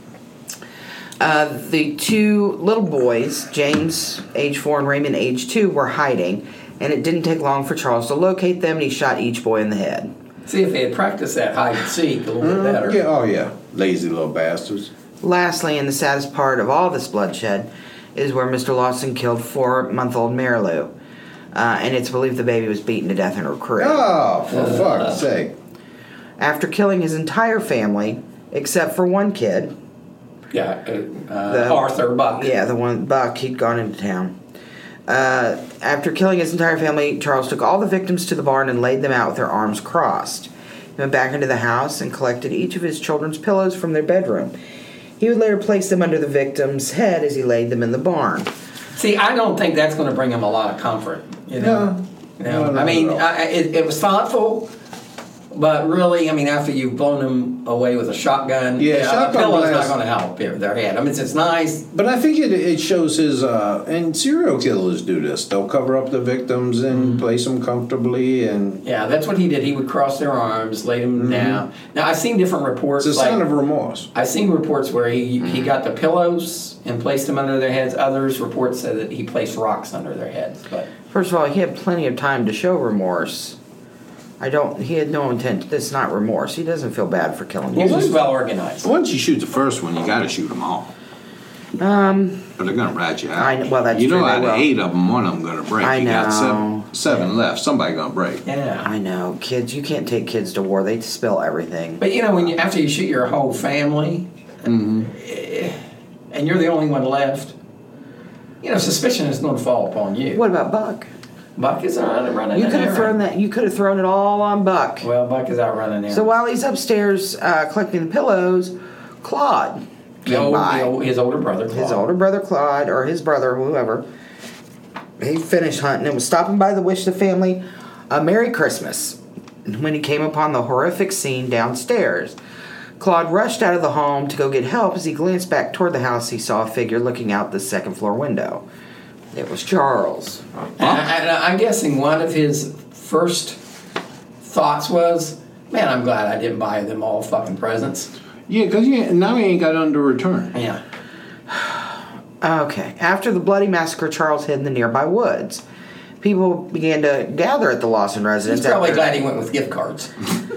Uh, the two little boys, James, age four, and Raymond, age two, were hiding, and it didn't take long for Charles to locate them, and he shot each boy in the head. See if they had practiced that hide and seek a little bit better. Yeah, oh, yeah. Lazy little bastards. Lastly, and the saddest part of all this bloodshed, is where Mister Lawson killed four-month-old Marilou, uh, and it's believed the baby was beaten to death in her crib. Oh, for fuck's sake. After killing his entire family, except for one kid, Yeah, uh, uh, The- Arthur Buck. yeah, the one Buck, he'd gone into town. Uh, after killing his entire family, Charles took all the victims to the barn and laid them out with their arms crossed. He went back into the house and collected each of his children's pillows from their bedroom. He would later place them under the victim's head as he laid them in the barn. See, I don't think that's going to bring him a lot of comfort. You know, No. You know? No, not I mean, at all. I, it, it was thoughtful, but really, I mean, after you've blown them away with a shotgun, Yeah, a shotgun pillow's blast. not going to help their their head. I mean, it's, it's nice. But I think it, it shows his, uh, and serial killers do this. They'll cover up the victims and Mm-hmm. place them comfortably, and Yeah, that's what he did. He would cross their arms, lay them down. Now, I've seen different reports. it's a like, sign of remorse. I've seen reports where he he got the pillows and placed them under their heads. Others reports said that he placed rocks under their heads. But First of all, he had plenty of time to show remorse. I don't, he had no intent, that's not remorse. He doesn't feel bad for killing he you. was well organized. Once you shoot the first one, you got to shoot them all. Um, Or they're going to rat you out. I kn- well, that's you know, true, they out of will. eight of them, one of them going to break. I you got know. seven, seven left. Somebody going to break. Yeah. I know, kids, you can't take kids to war. They spill everything. But you know, when you after you shoot your whole family, eh, and you're the only one left, you know, suspicion is going to fall upon you. What about Buck? Buck is out running. You an could have errand. thrown that. You could have thrown it all on Buck. Well, Buck is out running there. So while he's upstairs uh, collecting the pillows, Claude the came old, by. the old, his older brother, His Claude. older brother Claude, or his brother, whoever, he finished hunting and was stopping by to wish the family a Merry Christmas when he came upon the horrific scene downstairs. Claude rushed out of the home to go get help. As he glanced back toward the house, he saw a figure looking out the second floor window. It was Charles. And, I, and I'm guessing one of his first thoughts was, "Man, I'm glad I didn't buy them all fucking presents." Yeah, because now he ain't got nothing to return. Yeah. Okay. After the bloody massacre, Charles hid in the nearby woods. People began to gather at the Lawson residence. He's probably after- glad he went with gift cards.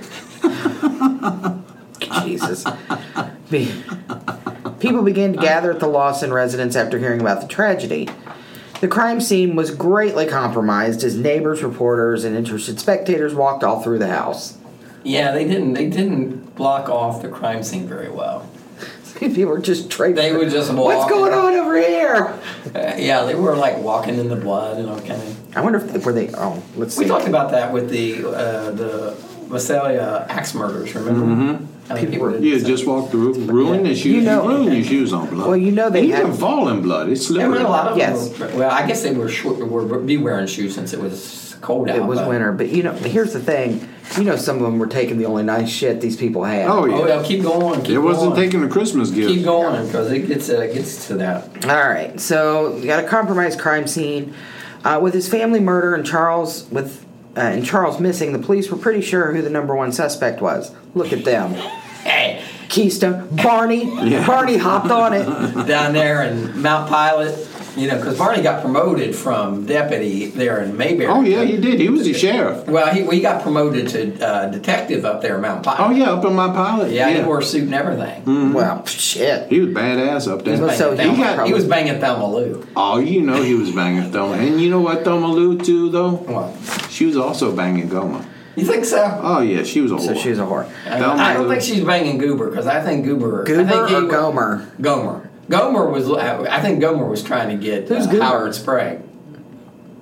Jesus. Be- People began to gather at the Lawson residence after hearing about the tragedy. The crime scene was greatly compromised as neighbors, reporters, and interested spectators walked all through the house. Yeah, they didn't. They didn't block off the crime scene very well. People were just trading. They would just walk. What's going on over here? Uh, yeah, they were like walking in the blood and all kind of. I wonder if they, were they. Oh, let's see. We talked about that with the uh, the Visalia axe murders. Remember? Mm-hmm. People were- You just walk through, ruin your shoes. You know- ruin your shoes on blood. Well, you know they And you had- can fall in blood. It's There slippery. were a lot of Yes. them. Well, I guess they were short, were be wearing shoes since it was cold out. It was but- winter, but you know, here's the thing. You know, some of them were taking the only nice shit these people had. Oh yeah. Oh, yeah, keep going. Keep it wasn't going. taking a Christmas gift. Keep going because it gets uh, gets to that. All right, so you got a compromised crime scene uh, with his family murder and Charles with uh, and Charles missing. The police were pretty sure who the number one suspect was. Look at them, Hey, Keystone, Barney. Yeah. Barney hopped on it. down there in Mount Pilot, you know, because Barney got promoted from deputy there in Mayberry. Oh yeah, he did. He was the sheriff. Well, he we got promoted to uh, detective up there in Mount Pilot. Oh yeah, up in my pilot. Yeah, he wore a suit and everything. Well, shit. He was badass up there. He was So banging he Thelma. got- he was banging Thelma Lou. Oh, you know he was banging Thelma. And you know what Thelma Lou too, though? What? She was also banging Goma. You think so? Oh yeah, she was a whore. So she was a whore. I, Thelma I don't Lou. think she's banging Goober because I think Goober. I Goober think he or was- Gomer? Gomer. Gomer was. I think Gomer was trying to get Who's uh, Goober? Howard Sprague.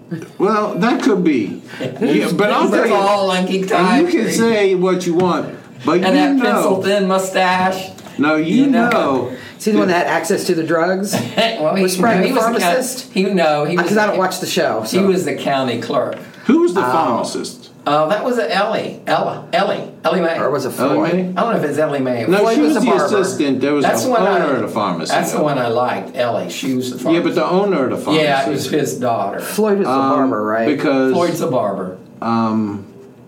Well, that could be. Yeah, but I'll They're tell you, all lanky and type. you can say what you want, But and you that know, pencil thin mustache. no, you, You know. know. Is he the one that had access to the drugs? well, he Was Sprague he the was pharmacist? He no, he was. Because I don't watch the show. He So. was the county clerk. Who was the pharmacist? Oh, that was a Ellie, Ella, Ellie, Ellie Mae. Or was it Ellie Floyd? Mae? I don't know if it's Ellie Mae. No, Floyd she was a the barber. assistant. There was That's the the one owner I, of the pharmacy. That's the though. one I liked, Ellie. She was the pharmacist. Yeah, but the owner of the pharmacy. yeah, it was his daughter. Floyd was the Um, barber, right? Because Floyd's a barber. um,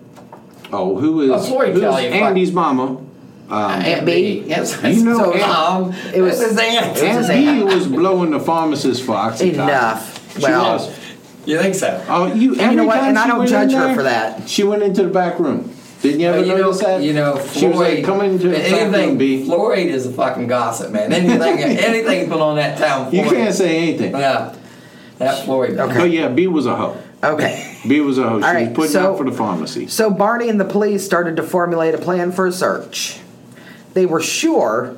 oh, who is Oh, Floyd who's Kelly, Andy's mama? Aunt B? Yes, You know, so, Aunt- um, it was- his aunt. it was his Aunt B aunt. was blowing the pharmacist for Oxycontin. Enough. She Well, was. You think so? Oh, you. And every you know what? time And I she don't went judge in her there, for that. She went into the back room. Didn't you ever Well, you notice know, that? you know, Floyd. She was like, come into the back room, anything. B. Floyd is a fucking gossip, man. Anything, anything put on that town. You Floyd. can't say anything. Yeah, that Floyd. Okay. But yeah, B was a hoe. okay. B was a hoe. She All was right, putting so- out for the pharmacy. So Barney and the police started to formulate a plan for a search. They were sure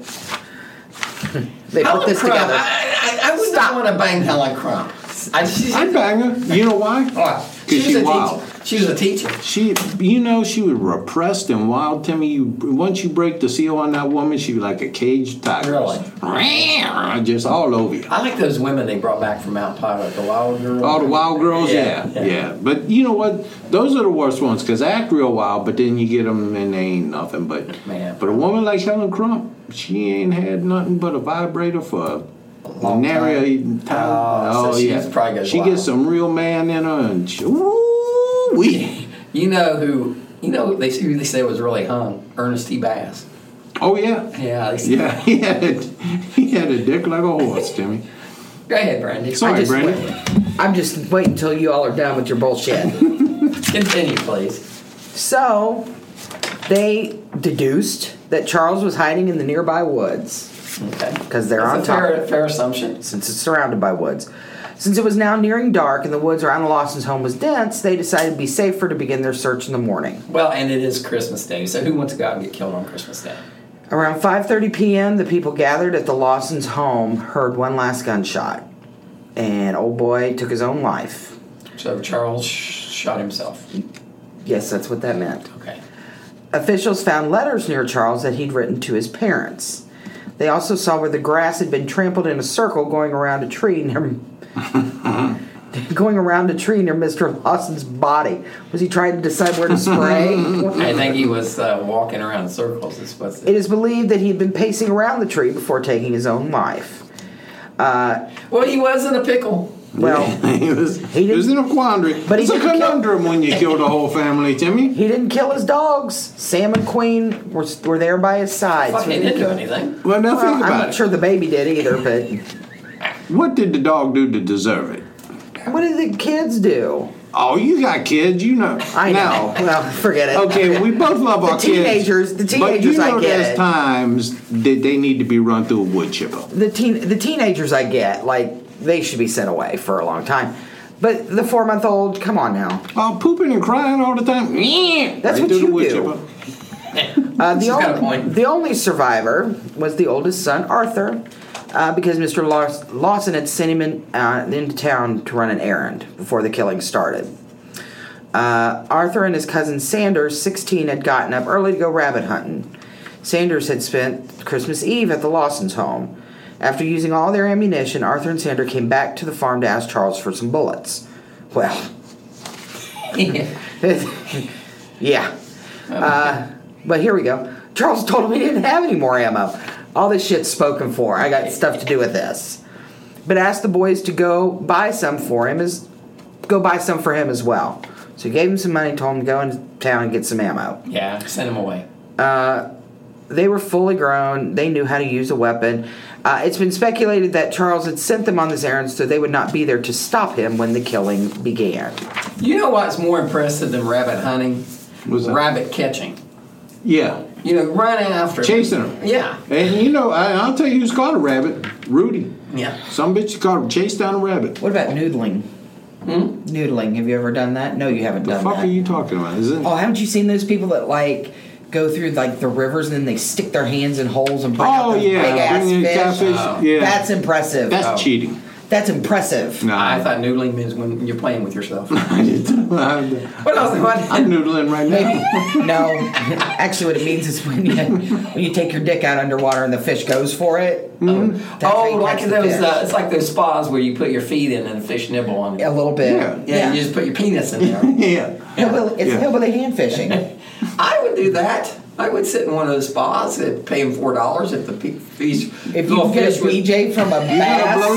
they put Helen this Crump. together. I, I, I would Stop. not want to bang Helen Crump. I, she's, I bang her. You know why? What? Because She she was a wild. teacher. She was a teacher. She, you know, she was repressed and wild. Timmy, you once you break the seal on that woman, she was like a caged tiger. Really? Just all over you. I like those women they brought back from Mount Pilot, the wild girls. All the wild girls, yeah, Yeah, yeah. yeah. But you know what? Those are the worst ones because they act real wild, but then you get them and they ain't nothing. But Man. but a woman like Helen Crump, she ain't had nothing but a vibrator for a long nary time. time. Oh, so she's probably goes she wild. gets some real man in her, and she, ooh wee. You know who? You know they who they say was really hung? Ernest T. Bass. Oh yeah, Yeah, they say. yeah. He had a, he had a dick like a horse, Timmy. Go ahead, Brandy. Sorry, I just Brandon. wait- I'm just waiting until you all are done with your bullshit. Continue, please. So they deduced that Charles was hiding in the nearby woods Okay. because they're That's on a top. fair, fair assumption. Since it's surrounded by woods. Since it was now nearing dark and the woods around the Lawson's home was dense, they decided it'd be safer to begin their search in the morning. Well, and it is Christmas Day, so who wants to go out and get killed on Christmas Day? Around five thirty p.m., the people gathered at the Lawson's home heard one last gunshot, and old boy took his own life. So Charles sh- shot himself. Yes, that's what that meant. Okay. Officials found letters near Charles that he'd written to his parents. They also saw where the grass had been trampled in a circle going around a tree near going around a tree near Mister Lawson's body. Was he trying to decide where to spray? I think he was uh, walking around in circles. Is what's It is believed that he had been pacing around the tree before taking his own life. Uh, Well, he was in a pickle. well, he was He he, was in a quandary. But he it's a didn't kill- conundrum when you kill the whole family, Timmy. he didn't kill his dogs. Sam and Queen were, were there by his side. Fuck, so he he didn't do kill- anything. Well, now Well, think I'm about not it. sure the baby did either, but What did the dog do to deserve it? what did the kids do? Oh, you got kids, you know. I Now, know. Well, forget it. okay, we both love The our teenagers- kids. the but you teenagers, I know get there's it. times that they need to be run through a wood chipper. The teen, the teenagers I get, like, they should be sent away for a long time. But the four month old, come on now. Oh, pooping and crying all the time. That's Right what through the you wood do. chipper. Uh, the, She's got a only, point. the only survivor was the oldest son, Arthur, uh, because Mister Laws- Lawson had sent him in, uh, into town to run an errand before the killing started. Uh, Arthur and his cousin Sanders, sixteen, had gotten up early to go rabbit hunting. Sanders had spent Christmas Eve at the Lawsons' home. After using all their ammunition, Arthur and Sanders came back to the farm to ask Charles for some bullets. Well, yeah. Uh, but here we go. Charles told him he didn't have any more ammo. All this shit's spoken for. I got stuff to do with this. But asked the boys to go buy some for him as go buy some for him as well. So he gave him some money, told him to go into town and get some ammo. Yeah, send him away. Uh, they were fully grown. They knew how to use a weapon. Uh, it's been speculated that Charles had sent them on this errand so they would not be there to stop him when the killing began. You know what's more impressive than rabbit hunting? What's that? Rabbit catching. Yeah. You know, run after Chasing them. Yeah. And you know, I, I'll tell you who's caught a rabbit. Rudy. Yeah. Some bitch caught chased down a rabbit. What about noodling? Hmm? Noodling. Have you ever done that? No, you haven't The done fuck that. are you talking about? Is it? Oh, haven't you seen those people that like go through like the rivers and then they stick their hands in holes and bring out Oh, those yeah, big ass bring in fish? catfish, Oh. yeah. That's impressive. That's Oh. cheating. That's impressive. No, I thought noodling means when you're playing with yourself. I'm, What else? What? I'm noodling right now. No, actually, what it means is when you when you take your dick out underwater and the fish goes for it. Mm-hmm. that's how Oh, you like catch the those. fish. Uh, it's like those spas where you put your feet in and the fish nibble on you. A little bit. Yeah. Yeah, you just put your penis in there. Yeah. Hillbilly, it's Yeah. hillbilly hand fishing. I would do that. I would sit in one of those spas and pay him four dollars if the pe- fish. If you can get a B J from a You got a bass,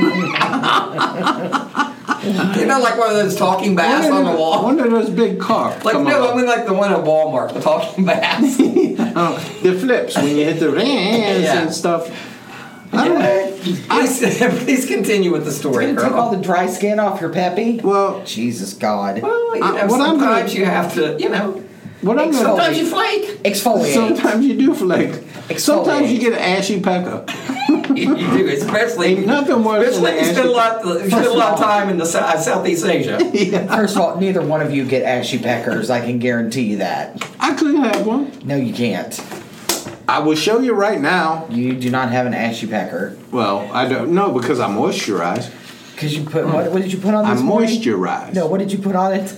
blowjob? You know, like one of those talking bass on the wall. One of those big carp. Like come no, on. I mean like the one at Walmart, the talking bass. Oh, the flips when you hit the hands Yeah. and stuff. I don't know. Please, please continue with the story, you take all girl. the dry skin off your peppy. Well, Jesus God. Well, you know, I- what I'm sometimes gonna- you have to, you know. what I'm gonna Sometimes you flake. Exfoliate. Sometimes you do flake. Sometimes you Exfoliate. get an ashy pecker. You, you do, especially. Ain't nothing worse than Especially an you spend a ashy lot, you spend a lot of time in the Sou- Southeast Asia. First of all, neither one of you get ashy peckers. I can guarantee you that. I could have one. No, you can't. I will show you right now. You do not have an ashy pecker. Well, I don't know because I moisturize. Because you put, what, what did you put on I this morning? moisturize. No, what did you put on it?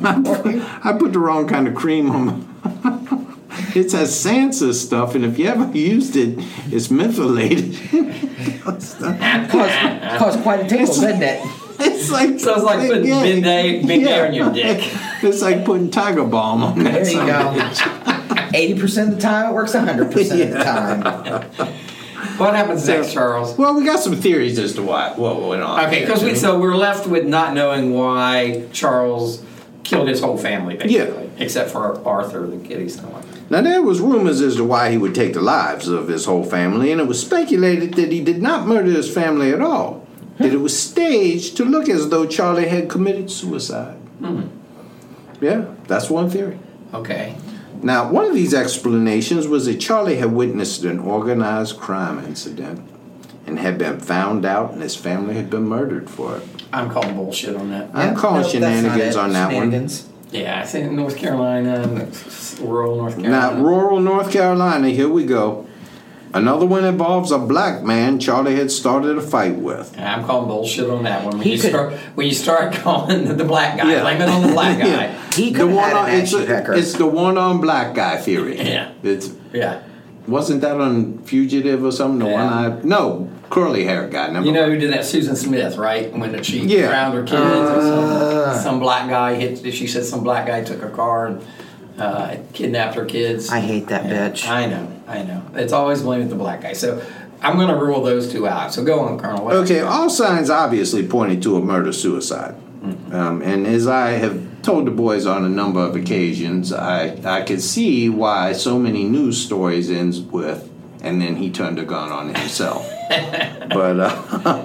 I put the wrong kind of cream on my... It says Sansa stuff, and if you ever used it, it's methylated. caused, caused quite a tingle, didn't it? It's like So it's like putting yeah. Big Day, Big Day on your dick. It's like putting Tiger Balm on that. There you go. eighty percent of the time, it works one hundred percent of the time. What happens next, Charles? Well, we got some theories as to why what went on. Okay, here, because we too. so we're left with not knowing why Charles killed his whole family, basically, Yeah. except for Arthur, the kid he's not. Now, there was rumors as to why he would take the lives of his whole family, and it was speculated that he did not murder his family at all. That it was staged to look as though Charlie had committed suicide. Hmm. Yeah, that's one theory. Okay. Now, one of these explanations was that Charlie had witnessed an organized crime incident and had been found out, and his family had been murdered for it. I'm calling bullshit on that. I'm calling Nope, that's not shenanigans it. on that Shenanigans. Yeah, I think North Carolina, rural North one. Carolina. Now, rural North Carolina, here we go. Another one involves a black man Charlie had started a fight with. Yeah, I'm calling bullshit on that one. When He you could- start when you start calling the black guy, Yeah. blame it on the black guy. Yeah. He The could one have had on, an it's, ashy a- pecker. it's the one on black guy theory. Yeah. It's Yeah. wasn't that on Fugitive or something? The Yeah. one I no curly hair guy. Number You know who did that? Susan Smith, right? When she Yeah. drowned her kids. or some, some black guy hit. She said some black guy took her car and uh, kidnapped her kids. I hate that Yeah, bitch. I know. I know. It's always blaming the black guy. So I'm going to rule those two out. So go on, Colonel. What Okay, all signs obviously pointed to a murder-suicide. Um, and as I have told the boys on a number of occasions, I, I could see why so many news stories ends with, and then he turned a gun on himself. But uh,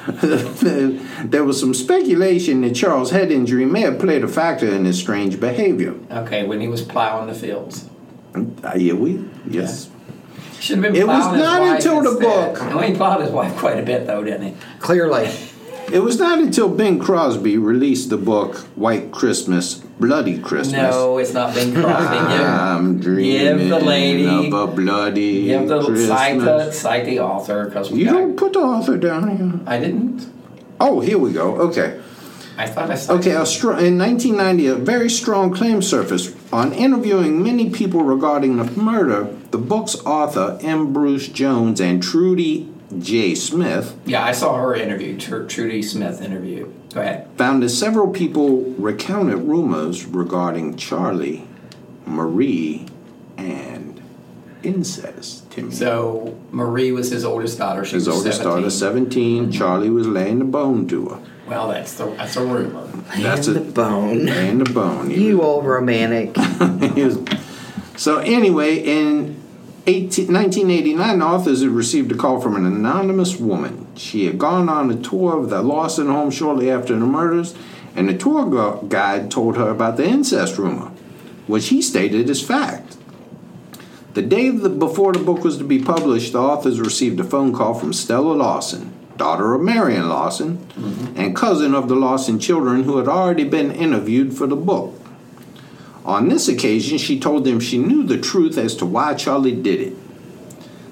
there was some speculation that Charles' head injury may have played a factor in his strange behavior. Okay, when he was plowing the fields. Uh, yeah, we, yes. Should have been It was plowing his not wife until the instead. book- No, he plowed his wife quite a bit, though, didn't he? Clearly. It was not until Bing Crosby released the book White Christmas, Bloody Christmas. No, it's not Bing Crosby. Give, I'm dreaming Give the lady- of a bloody give the Christmas. cite the, cite the author because You don't put the author down here. I didn't. Oh, here we go. Okay. I thought I saw. Okay, a str- in nineteen ninety, a very strong claim surfaced. On interviewing many people regarding the murder, the book's author, M. Bruce Jones, and Trudy J. Smith, Yeah, I saw her interview, Tr- Trudy Smith interview. Go ahead. found that several people recounted rumors regarding Charlie, Marie, and incest. Timmy. So Marie was his oldest daughter. She His was oldest seventeen. daughter, seventeen. Charlie was laying the bone to her. Well, that's the that's a rumor. That's And a the bone. laying the bone. He You was- old romantic. He was- so anyway, in eighteen, nineteen eighty-nine, authors had received a call from an anonymous woman. She had gone on a tour of the Lawson home shortly after the murders, and the tour gu- guide told her about the incest rumor, which he stated as fact. The day the, before the book was to be published, the authors received a phone call from Stella Lawson, daughter of Marion Lawson, mm-hmm. and cousin of the Lawson children who had already been interviewed for the book. On this occasion, she told them she knew the truth as to why Charlie did it.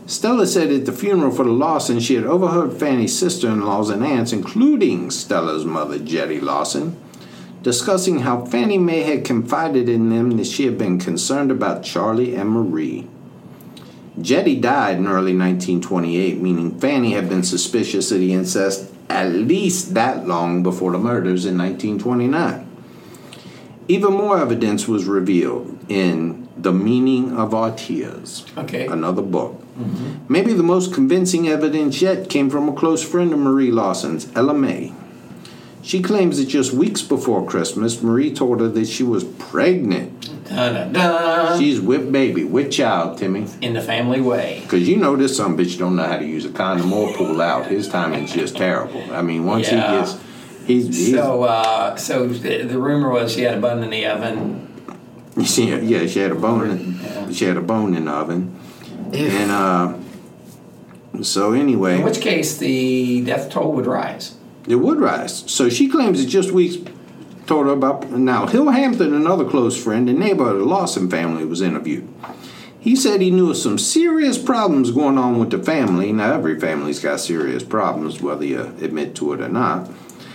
Stella said at the funeral for the Lawson she had overheard Fanny's sister-in-laws and aunts, including Stella's mother, Jetty Lawson, discussing how Fanny Mae had confided in them that she had been concerned about Charlie and Marie. Jetty died in early nineteen twenty-eight, meaning Fanny had been suspicious of the incest at least that long before the murders in nineteen twenty-nine. Even more evidence was revealed in The Meaning of Our Tears, okay. another book. Mm-hmm. Maybe the most convincing evidence yet came from a close friend of Marie Lawson's, Ella Mae. She claims that just weeks before Christmas, Marie told her that she was pregnant. Da-da-da. She's with baby, with child, Timmy. In the family way. Because you know this some bitch don't know how to use a condom or pull out. His timing's just terrible. I mean, once yeah. he gets... He's, he's, so, uh, so the, the rumor was she had a bun in the oven. She, yeah, she had a bone. In, yeah. She had a bone in the oven. And uh, so anyway... In which case, the death toll would rise. It would rise. So she claims that just weeks told her about... Now, Hill Hampton, another close friend and neighbor of the Lawson family, was interviewed. He said he knew of some serious problems going on with the family. Now, every family's got serious problems, whether you admit to it or not.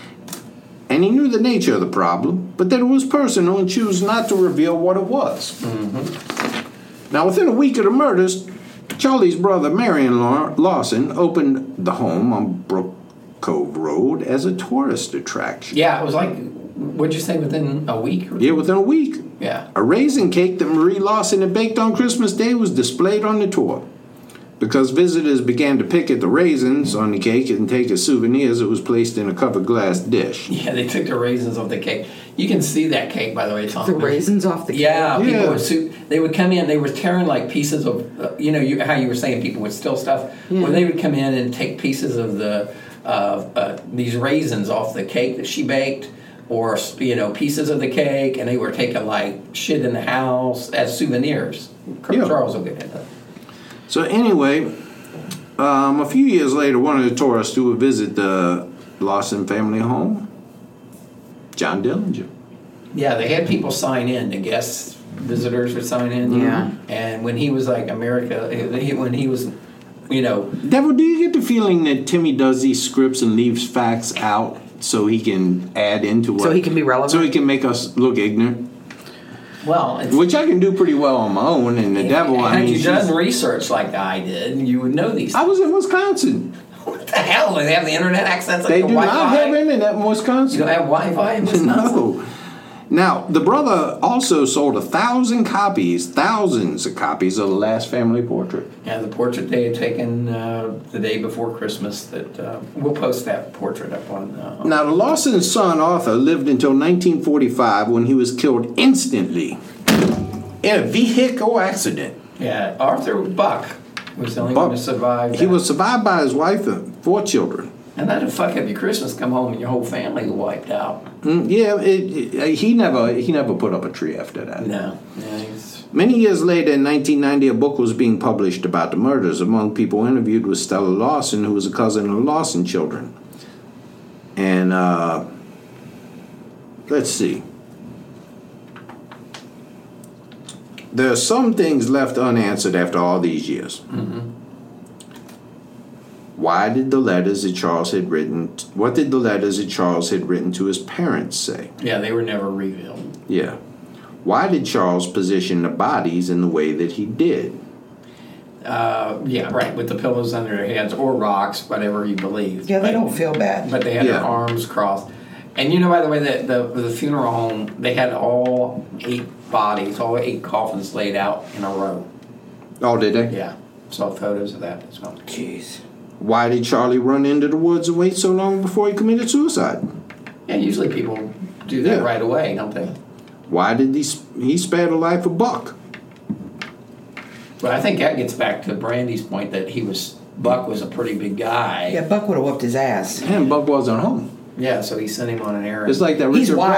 And he knew the nature of the problem, but that it was personal and chose not to reveal what it was. Mm-hmm. Now, within a week of the murders, Charlie's brother, Marion Lawson, opened the home on Brook Cove Road as a tourist attraction. Yeah, it was like, what'd you say, within a week? Or yeah, within a week. Yeah. A raisin cake that Marie Lawson had baked on Christmas Day was displayed on the tour. Because visitors began to pick at the raisins on the cake and take as souvenirs, it was placed in a covered glass dish. Yeah, they took the raisins off the cake. You can see that cake, by the way. It's on the raisins off the cake? Yeah, people yeah. would su- they would come in, they were tearing like pieces of, uh, you know, you, how you were saying people would steal stuff. Yeah. Well, they would come in and take pieces of the uh, uh, these raisins off the cake that she baked, or, you know, pieces of the cake, and they were taking like shit in the house as souvenirs. Yeah. Charles will get into that. So anyway, um, a few years later, one of the tourists who would visit the Lawson family home, John Dillinger. Yeah, they had people sign in. The guests, visitors would sign in. Yeah. And when he was like America, he, when he was, you know. Devil, do you get the feeling that Timmy does these scripts and leaves facts out so he can add into what? So he can be relevant? So he can make us look ignorant? Well, it's, which I can do pretty well on my own, and the devil, I had mean... you done research like I did, you would know these things. I was in Wisconsin. What the hell? They have the internet access? Like they the do Wi-Fi? not have internet in Wisconsin. You don't have Wi-Fi in Wisconsin? No. Now, the brother also sold a thousand copies, thousands of copies of the last family portrait. Yeah, the portrait they had taken uh, the day before Christmas. That uh, we'll post that portrait up on. Uh, now, the Lawson's son Arthur lived until nineteen forty-five, when he was killed instantly in a vehicle accident. Yeah, Arthur Buck was the only Buck, one to survive that. He was survived by his wife and four children. And that'd fuck up your Christmas. Come home and your whole family wiped out. Mm, yeah, it, it, he never he never put up a tree after that. No. Yeah, he's... Many years later, in nineteen ninety, a book was being published about the murders. Among people interviewed was Stella Lawson, who was a cousin of the Lawson children. And uh, let's see. There are some things left unanswered after all these years. Mm-hmm. Why did the letters that Charles had written, what did the letters that Charles had written to his parents say? Yeah, they were never revealed. Yeah. Why did Charles position the bodies in the way that he did? Uh, yeah, right, with the pillows under their heads or rocks, whatever you believe. Yeah, they but, don't feel bad. But they had yeah. their arms crossed. And you know, by the way, the, the the funeral home, they had all eight bodies, all eight coffins laid out in a row. Oh, did they? Yeah, saw photos of that as well. Jeez. Why did Charlie run into the woods and wait so long before he committed suicide? Yeah, usually people do that Yeah. right away, don't they? Why did he, he spare the life of Buck? But I think that gets back to Brandy's point that he was, Buck was a pretty big guy. Yeah, Buck would have whooped his ass. And Buck wasn't home. Yeah, so he sent him on an errand. It's like that He's Richard wild. Pryor,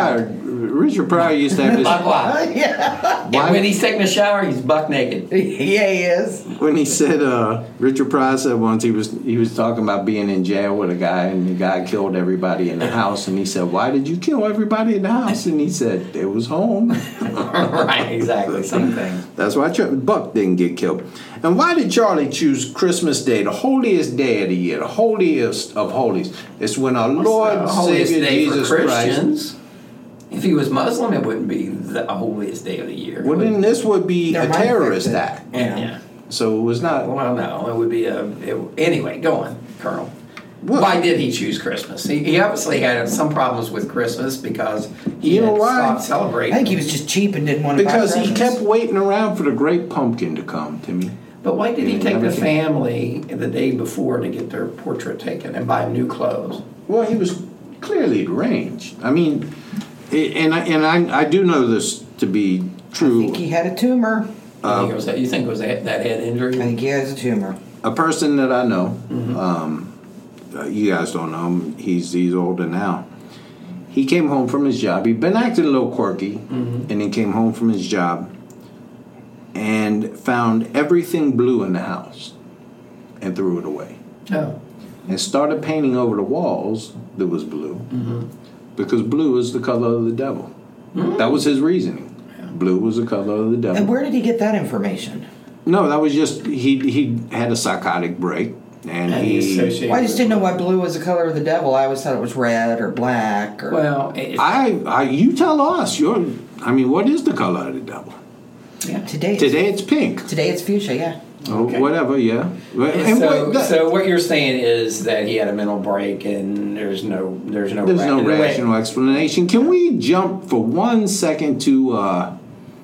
Richard Pryor used to have this. Buck wild. Yeah. And when he's taking a shower, he's buck naked. Yeah, he is. When he said, uh, Richard Pryor said once he was he was talking about being in jail with a guy, and the guy killed everybody in the house, and he said, "Why did you kill everybody in the house?" And he said, "It was home." Right, exactly, same thing. That's why Ch- Buck didn't get killed. And why did Charlie choose Christmas Day, the holiest day of the year, the holiest of holies? It's when our Lord The holiest Savior day Jesus for Christ. Christians. If he was Muslim, it wouldn't be the holiest day of the year. Well, then this would be They're a terrorist mindful. act. Yeah. yeah. So it was not. Well, no, it would be a. It, anyway, go on, Colonel. Well, Why did he choose Christmas? He, he obviously had some problems with Christmas because he You know had why? stopped celebrating. I think he was just cheap and didn't want to buy Because he presents. kept waiting around for the great pumpkin to come, Timmy. But why did he Yeah, take the never came. family the day before to get their portrait taken and buy new clothes? Well, he was clearly deranged. I mean, it, and I, and I, I do know this to be I true. think he had a tumor. you, think it was that, you think it was that, that head injury? I think he has a tumor. A person that I know, Mm-hmm. um, uh, you guys don't know him. He's he's older now. He came home from his job. He'd been acting a little quirky, Mm-hmm. and he came home from his job and found everything blue in the house and threw it away. Oh. And started painting over the walls that was blue Mm-hmm. because blue is the color of the devil. Mm-hmm. That was his reasoning. Blue was the color of the devil. And where did he get that information? No, that was just he he had a psychotic break and, And he. he associated Well, I just with- didn't know why blue was the color of the devil. I always thought it was red or black. Or Well, it, I, I you tell us. You're. I mean, what is the color of the devil? yeah. today, Today it's pink. today it's fuchsia. Yeah. Oh, Okay. whatever. Yeah. Well, And and so, what- that- so what you're saying is that he had a mental break, and there's no, there's no, there's ra- no in a way- rational explanation. Can we jump for one second to uh,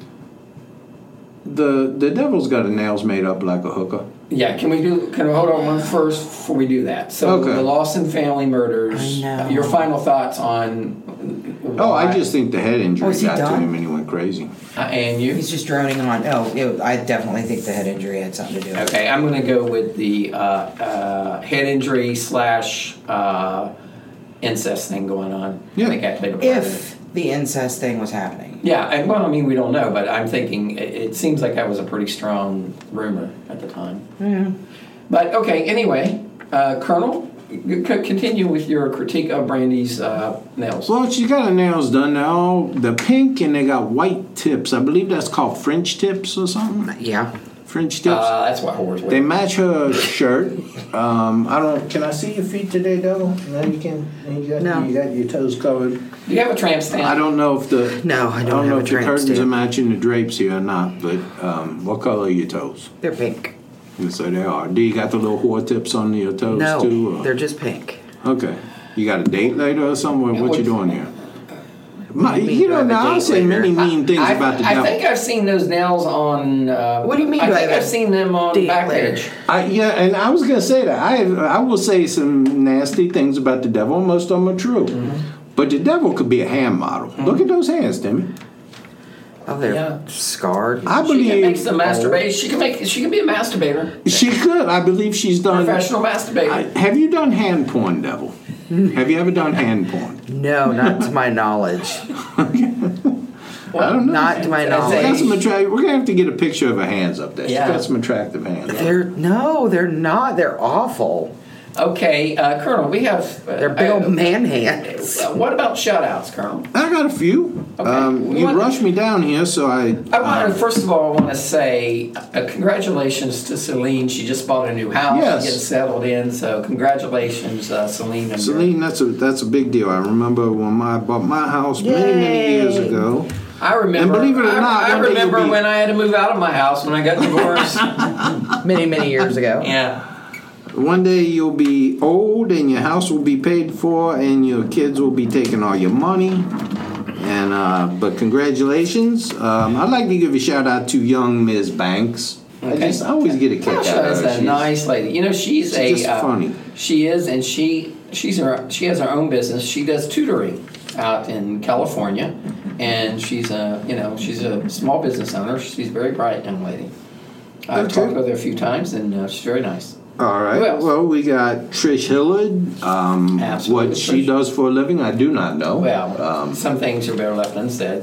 the the devil's got the nails made up like a hooker? Yeah, can we do? Can we hold on one first before we do that? So Okay. the Lawson family murders. I know. Your final thoughts on? Oh, I why- just think the head injury Oh, is he got to done? him and he went crazy. Uh, and you. He's just droning on. Oh, it, I definitely think the head injury had something to do with it. Okay, I'm going to go with the uh, uh, head injury slash uh, incest thing going on. Yeah. I think I played a part in it. If the incest thing was happening. Yeah, and well, I mean, we don't know, but I'm thinking it, it seems like that was a pretty strong rumor at the time. Yeah. But okay, anyway, uh, Colonel, c- continue with your critique of Brandy's uh, nails. Well, she got her nails done now. The pink and they got white tips. I believe that's called French tips or something. Yeah. French tips. Uh, that's what whores They wear. match her shirt. Um, I don't. Can I see your feet today, Devil? No, you can. You got, No. you got your toes covered. Do you have a tramp stamp? I don't know if the. No, I don't know have a if the tramp curtains stamp. are matching the drapes here or not. But um, what color are your toes? They're pink. And so they are. Do you got the little whore tips on your toes No, too? or- they're just pink. Okay. You got a date later or something? What, what you doing here? My, do you mean, you do I know, have a now I date say later? many mean things I, about the I devil. think I've seen those nails on. Uh, What do you mean, I do I think have I've a seen them on date Backpage. I, yeah, and I was gonna say that I I will say some nasty things about the devil. Most of them are true, Mm-hmm. but the devil could be a hand model. Look at those hands, Timmy. Oh, they're Yeah. scarred. I She can believe make some masturbate. She can make. She can be a masturbator. she could. I believe she's done. Professional masturbator. I, have you done hand porn, devil? Have you ever done hand porn? No, not to my knowledge. I don't know. Not to my She's got knowledge. some attract- We're gonna have to get a picture of her hands up there. Yeah. She's got some attractive hands. They're no, they're not. They're awful. Okay, uh, Colonel, we have. Uh, They're big old uh, man hands. uh, what about shutouts, Colonel? I got a few. Okay. Um, We you want- rushed me down here, so I. I want um, to, first of all, I want to say uh, congratulations to Celine. She just bought a new house. Yes. She's getting settled in, so congratulations, uh, Celine. and your- Celine, that's a that's a big deal. I remember when my, I bought my house many many years Yay. ago. I remember. And believe it or I, not, I one day remember you'll be- when I had to move out of my house when I got divorced. Many, many years ago. Yeah. One day you'll be old and your house will be paid for and your kids will be taking all your money. And uh, but congratulations. Um, I'd like to give a shout out to young Miz Banks. I Okay. just I always get a kick out Tasha of is her. a She's- nice lady. You know, she's, she's a just uh, funny. She is, and she she's her she has her own business. She does tutoring out in California, and she's a you know she's a small business owner. She's a very bright young lady. I've Okay. talked with her a few times, and uh, she's very nice. All right. Who else? Well, we got Trish Hillard. Um, Absolutely, what she Trish. does for a living, I do not know. Well, um, some things are better left unsaid.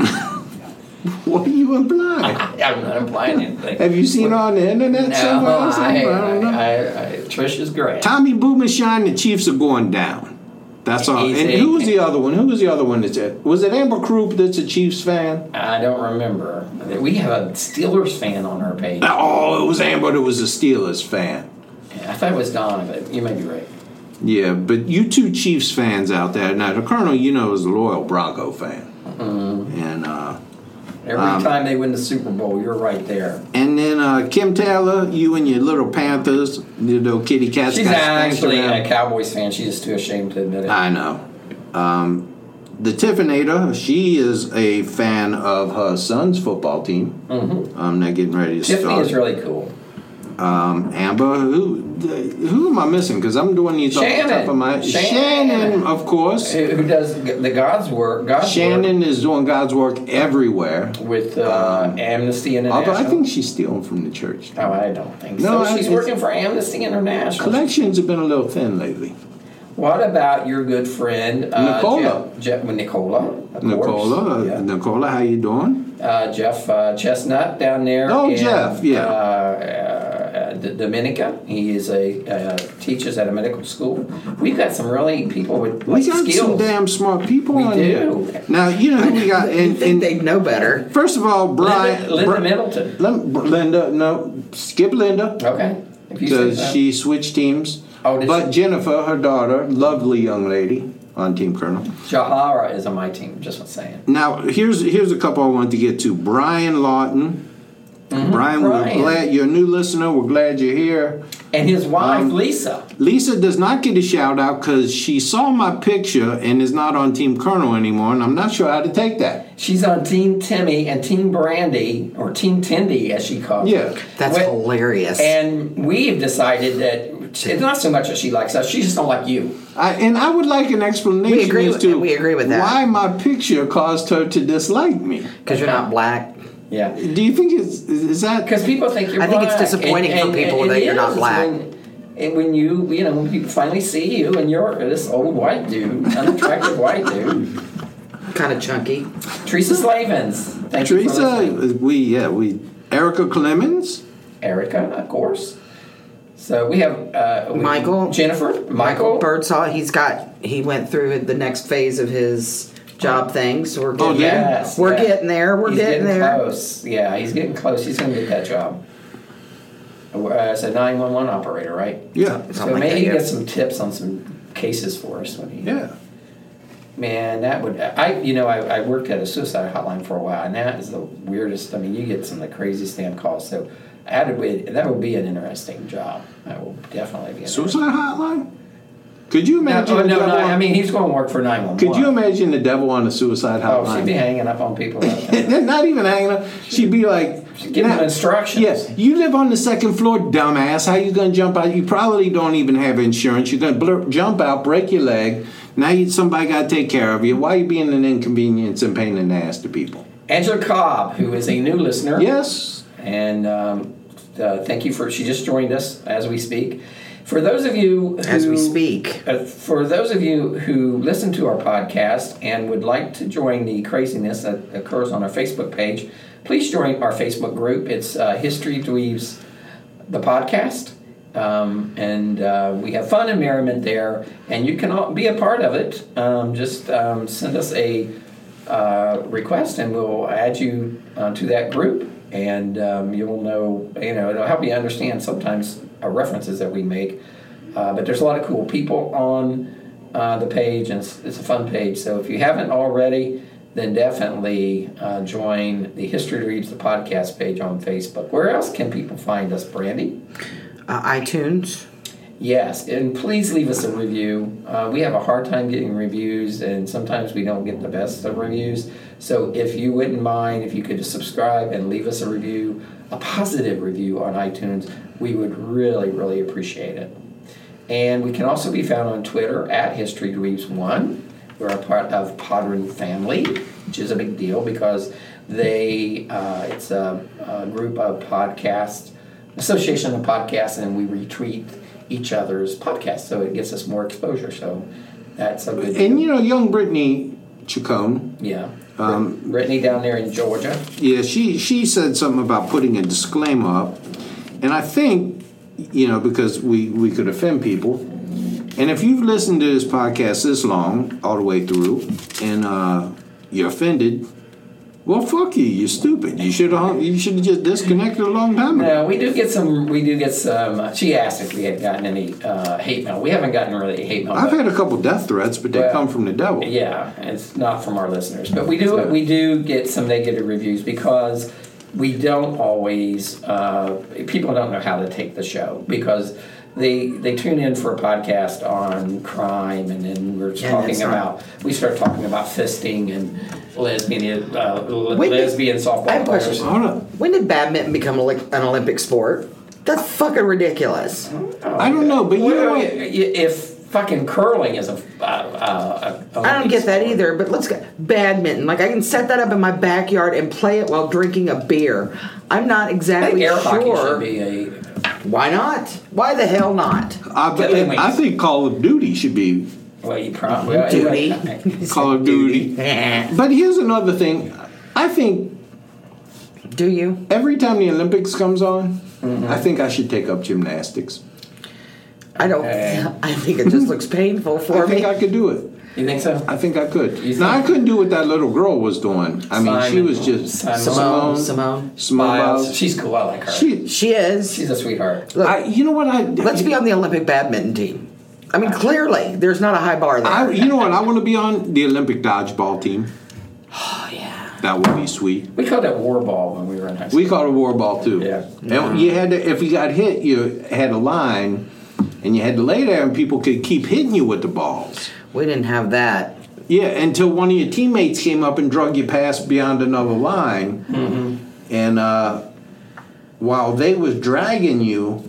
what are you implying? I'm not implying anything. Have you seen her on the internet No, somewhere? or something? I, I don't know. I, I, I, Trish is great. Tommy Boomenshine, the Chiefs are going down. That's all. He's And a- who was the other one? Who was the other one that's it? Was it Amber Croup that's a Chiefs fan? I don't remember. We have a Steelers fan on our page. Oh, it was Amber that was a Steelers fan. I thought it was Donna, but you may be right. Yeah, but you two Chiefs fans out there. Now, the Colonel, you know, is a loyal Bronco fan. Mm-hmm. And uh, Every Um, time they win the Super Bowl, you're right there. and then uh, Kim Taylor, you and your little Panthers, your little kitty cats. She's got spanked actually around. a Cowboys fan. She's just too ashamed to admit it. I know. Um, the Tiffinator, she is a fan of her son's football team. Mm-hmm. Um, they're getting ready to Tiffany start. is really cool. Um, Amber, who who am I missing? Because I'm doing these off the Shannon. top of my Shannon. Shannon, of course. Who, who does the God's work? God's Shannon is doing God's work everywhere. work with uh, Amnesty International. Although I think she's stealing from the church. Oh, I don't think No, so. I- She's it's- working for Amnesty International. Collections have been a little thin lately. What about your good friend uh, Nicola. Jeff, Jeff, Nicola? Of Nicola, course. uh, Yeah. Nicola, how you doing? Uh, Jeff uh, Chestnut down there. Oh, in, Jeff, yeah. Uh, uh, D- Dominica. He is a uh, teaches at a medical school. We've got some really people with We like, got skills. some damn smart people We on do. here. Now you know who we got. You And, think and they'd know better? first of all, Brian, Linda, Linda Bri- Middleton. Lem- Linda, no, skip Linda. Okay. If you say Because so. she switched teams. Oh, did but she? Jennifer, her daughter, lovely young lady on Team Colonel. Jahara is on my team. Just saying. Now, here's here's a couple I wanted to get to. Brian Lawton. Brian, we're Brian. glad you're a new listener. We're glad you're here. And his wife, Um, Lisa. Lisa does not get a shout out because she saw my picture and is not on Team Colonel anymore, and I'm not sure how to take that. She's on Team Timmy and Team Brandy, or Team Tindy, as she calls Yeah. it. That's When- hilarious. And we've decided that it's not so much that she likes us; she just don't like you. I, and I would like an explanation We agree as with- to we agree with that. why my picture caused her to dislike me. Because you're not black. Yeah, Do you think it's is that? because people think you're. I think it's black. disappointing for people that it you're not is black. When, and when you, you know, when people finally see you and you're this old white dude, unattractive white dude, Kind of chunky. Teresa Slavens. Thank you for listening. Teresa, we yeah we Erica Clemens. Erica, of course. So we have uh, we- Michael. Jennifer, Michael. Birdsall, he's got, he went through the next phase of his job thing, so we're getting, Yes, we're yeah. getting there, we're he's getting, there. close. Yeah, he's getting close. He's going to get that job. Uh, it's a nine one one operator, right? Yeah, Something So like maybe that, he yeah. gets some tips on some cases for us when he. yeah. Man, that would I you know I, I worked at a suicide hotline for a while, and that is the weirdest. I mean, you get some of the craziest damn calls. So that would that would be an interesting job. That will definitely be. Suicide hotline. Could you No, imagine? oh, the no, devil no. on- I mean, he's going to work for nine one one. could you imagine the devil on the suicide Oh, she'd be hotline? hanging up on people. left and right. They're not even hanging up. She'd be like, Give them "Now- instructions. Yes, you live on the second floor, dumbass. How you gonna jump out? You probably don't even have insurance. You're gonna blur, jump out, break your leg. Now you, somebody got to take care of you. Why are you being an inconvenience and pain in the ass to people? Angela Cobb, who is a new listener. Yes. And um, uh, thank you for, she just joined us as we speak. For those of you who, As we speak. Uh, for those of you who listen to our podcast and would like to join the craziness that occurs on our Facebook page, please join our Facebook group. It's uh, History Dweebs, the podcast. Um, and uh, we have fun and merriment there, and you can all be a part of it. Um, just um, send us a uh, request, and we'll add you uh, to that group, and um, you'll know. You know, it'll help you understand sometimes our references that we make. Uh, but there's a lot of cool people on uh, the page, and it's, it's a fun page. So if you haven't already, then definitely uh, join the History Reads the Podcast page on Facebook. Where else can people find us, Brandy? Uh, iTunes. Yes, and please leave us a review. Uh, we have a hard time getting reviews, and sometimes we don't get the best of reviews. So if you wouldn't mind, if you could just subscribe and leave us a review, a positive review on iTunes, we would really, really appreciate it. And we can also be found on Twitter at History Dweebs one. We're a part of Podrin Family, which is a big deal because they uh, it's a, a group of podcasts association of podcasts, and we retweet each other's podcasts, so it gets us more exposure. So that's a good. And you know, young Brittany Chacon. Yeah. Um, Brittany down there in Georgia. Yeah, she she said something about putting a disclaimer up, and I think, you know, because we we could offend people, and if you've listened to this podcast this long, all the way through, and uh, you're offended, well, fuck you. You're stupid. You should have you should have just disconnected a long time ago. No, we do get some. We do get some. Uh, she asked if we had gotten any uh, hate mail. We haven't gotten really hate mail. I've but, had a couple death threats, but they well, come from the devil. Yeah, it's not from our listeners, but we do. We do get some negative reviews because we don't always. Uh, people don't know how to take the show because they they tune in for a podcast on crime, and then we're Yeah, talking that's not- about. We start talking about fisting and lesbian uh, When did- lesbian softball I have a players. question. Hold up. When did badminton become an Olymp- an Olympic sport? That's fucking ridiculous. I don't know, but you Well, know what? if fucking curling is a, uh, uh, a I don't get that either, but let's go. Badminton. Like, I can set that up in my backyard and play it while drinking a beer. I'm not I think exactly air hockey should sure. be a. Why not? Why the hell not? I, bet- Killing I think Call of Duty should be Well, you probably well, Duty. Call of Duty. But here's another thing. I think Do you? every time the Olympics comes on, I think I should take up gymnastics. I don't. I think it just looks painful for I think me. I could do it. You think so? I think I could. You Now, I think- couldn't do what that little girl was doing. I mean, she Simon- was just Simon- Simone. Simone. Simone Biles. Biles. She's cool. I like her. She, She is. She's a sweetheart. Look, I, you know what I? let's be on the Olympic badminton team. I mean, clearly, there's not a high bar there. I, you know what? I want to be on the Olympic dodgeball team. oh, yeah. That would be sweet. We called it war ball when we were in high school. We called it war ball too. Yeah. And you had to, if you got hit, you had a line, and you had to lay there, and people could keep hitting you with the balls. We didn't have that. Yeah, until one of your teammates came up and drug you past beyond another line, Mm-hmm. and uh, while they was dragging you,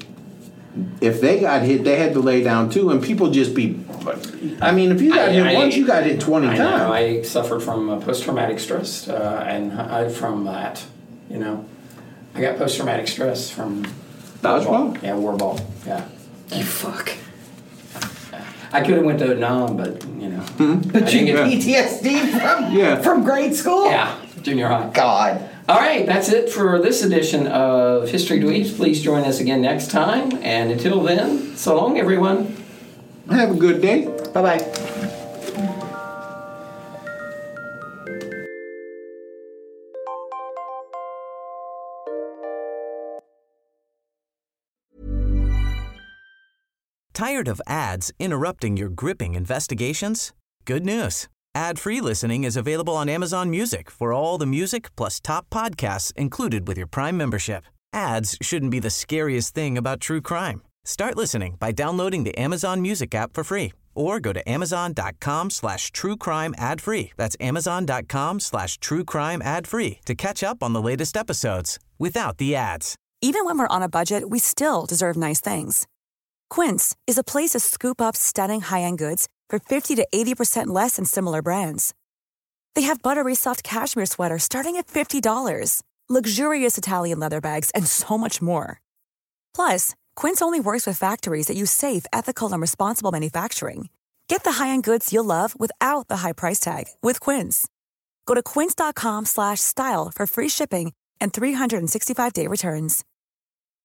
if they got hit, they had to lay down too, and people just be. I mean, if you got I- hit I- once, you got hit twenty I times. know. I suffered from uh, post-traumatic stress, uh, and I from that. You know, I got post-traumatic stress from Dodgeball? Yeah, war ball. Yeah. You fuck. I could have went to Nam, but you know, I didn't get Yeah. P T S D from, Yeah. from grade school? yeah, junior high. God. All right, that's it for this edition of History Dweebs. Please join us again next time, and until then, so long, everyone. Have a good day. Bye-bye. Tired of ads interrupting your gripping investigations? Good news. Ad-free listening is available on Amazon Music for all the music plus top podcasts included with your Prime membership. Ads shouldn't be the scariest thing about true crime. Start listening by downloading the Amazon Music app for free or go to amazon.com slash true crime ad free. That's amazon.com slash true crime ad free to catch up on the latest episodes without the ads. Even when we're on a budget, we still deserve nice things. Quince is a place to scoop up stunning high-end goods for fifty to eighty percent less than similar brands. They have buttery soft cashmere sweaters starting at fifty dollars, luxurious Italian leather bags, and so much more. Plus, Quince only works with factories that use safe, ethical, and responsible manufacturing. Get the high-end goods you'll love without the high price tag with Quince. Go to quince.com slash style for free shipping and three sixty-five day returns.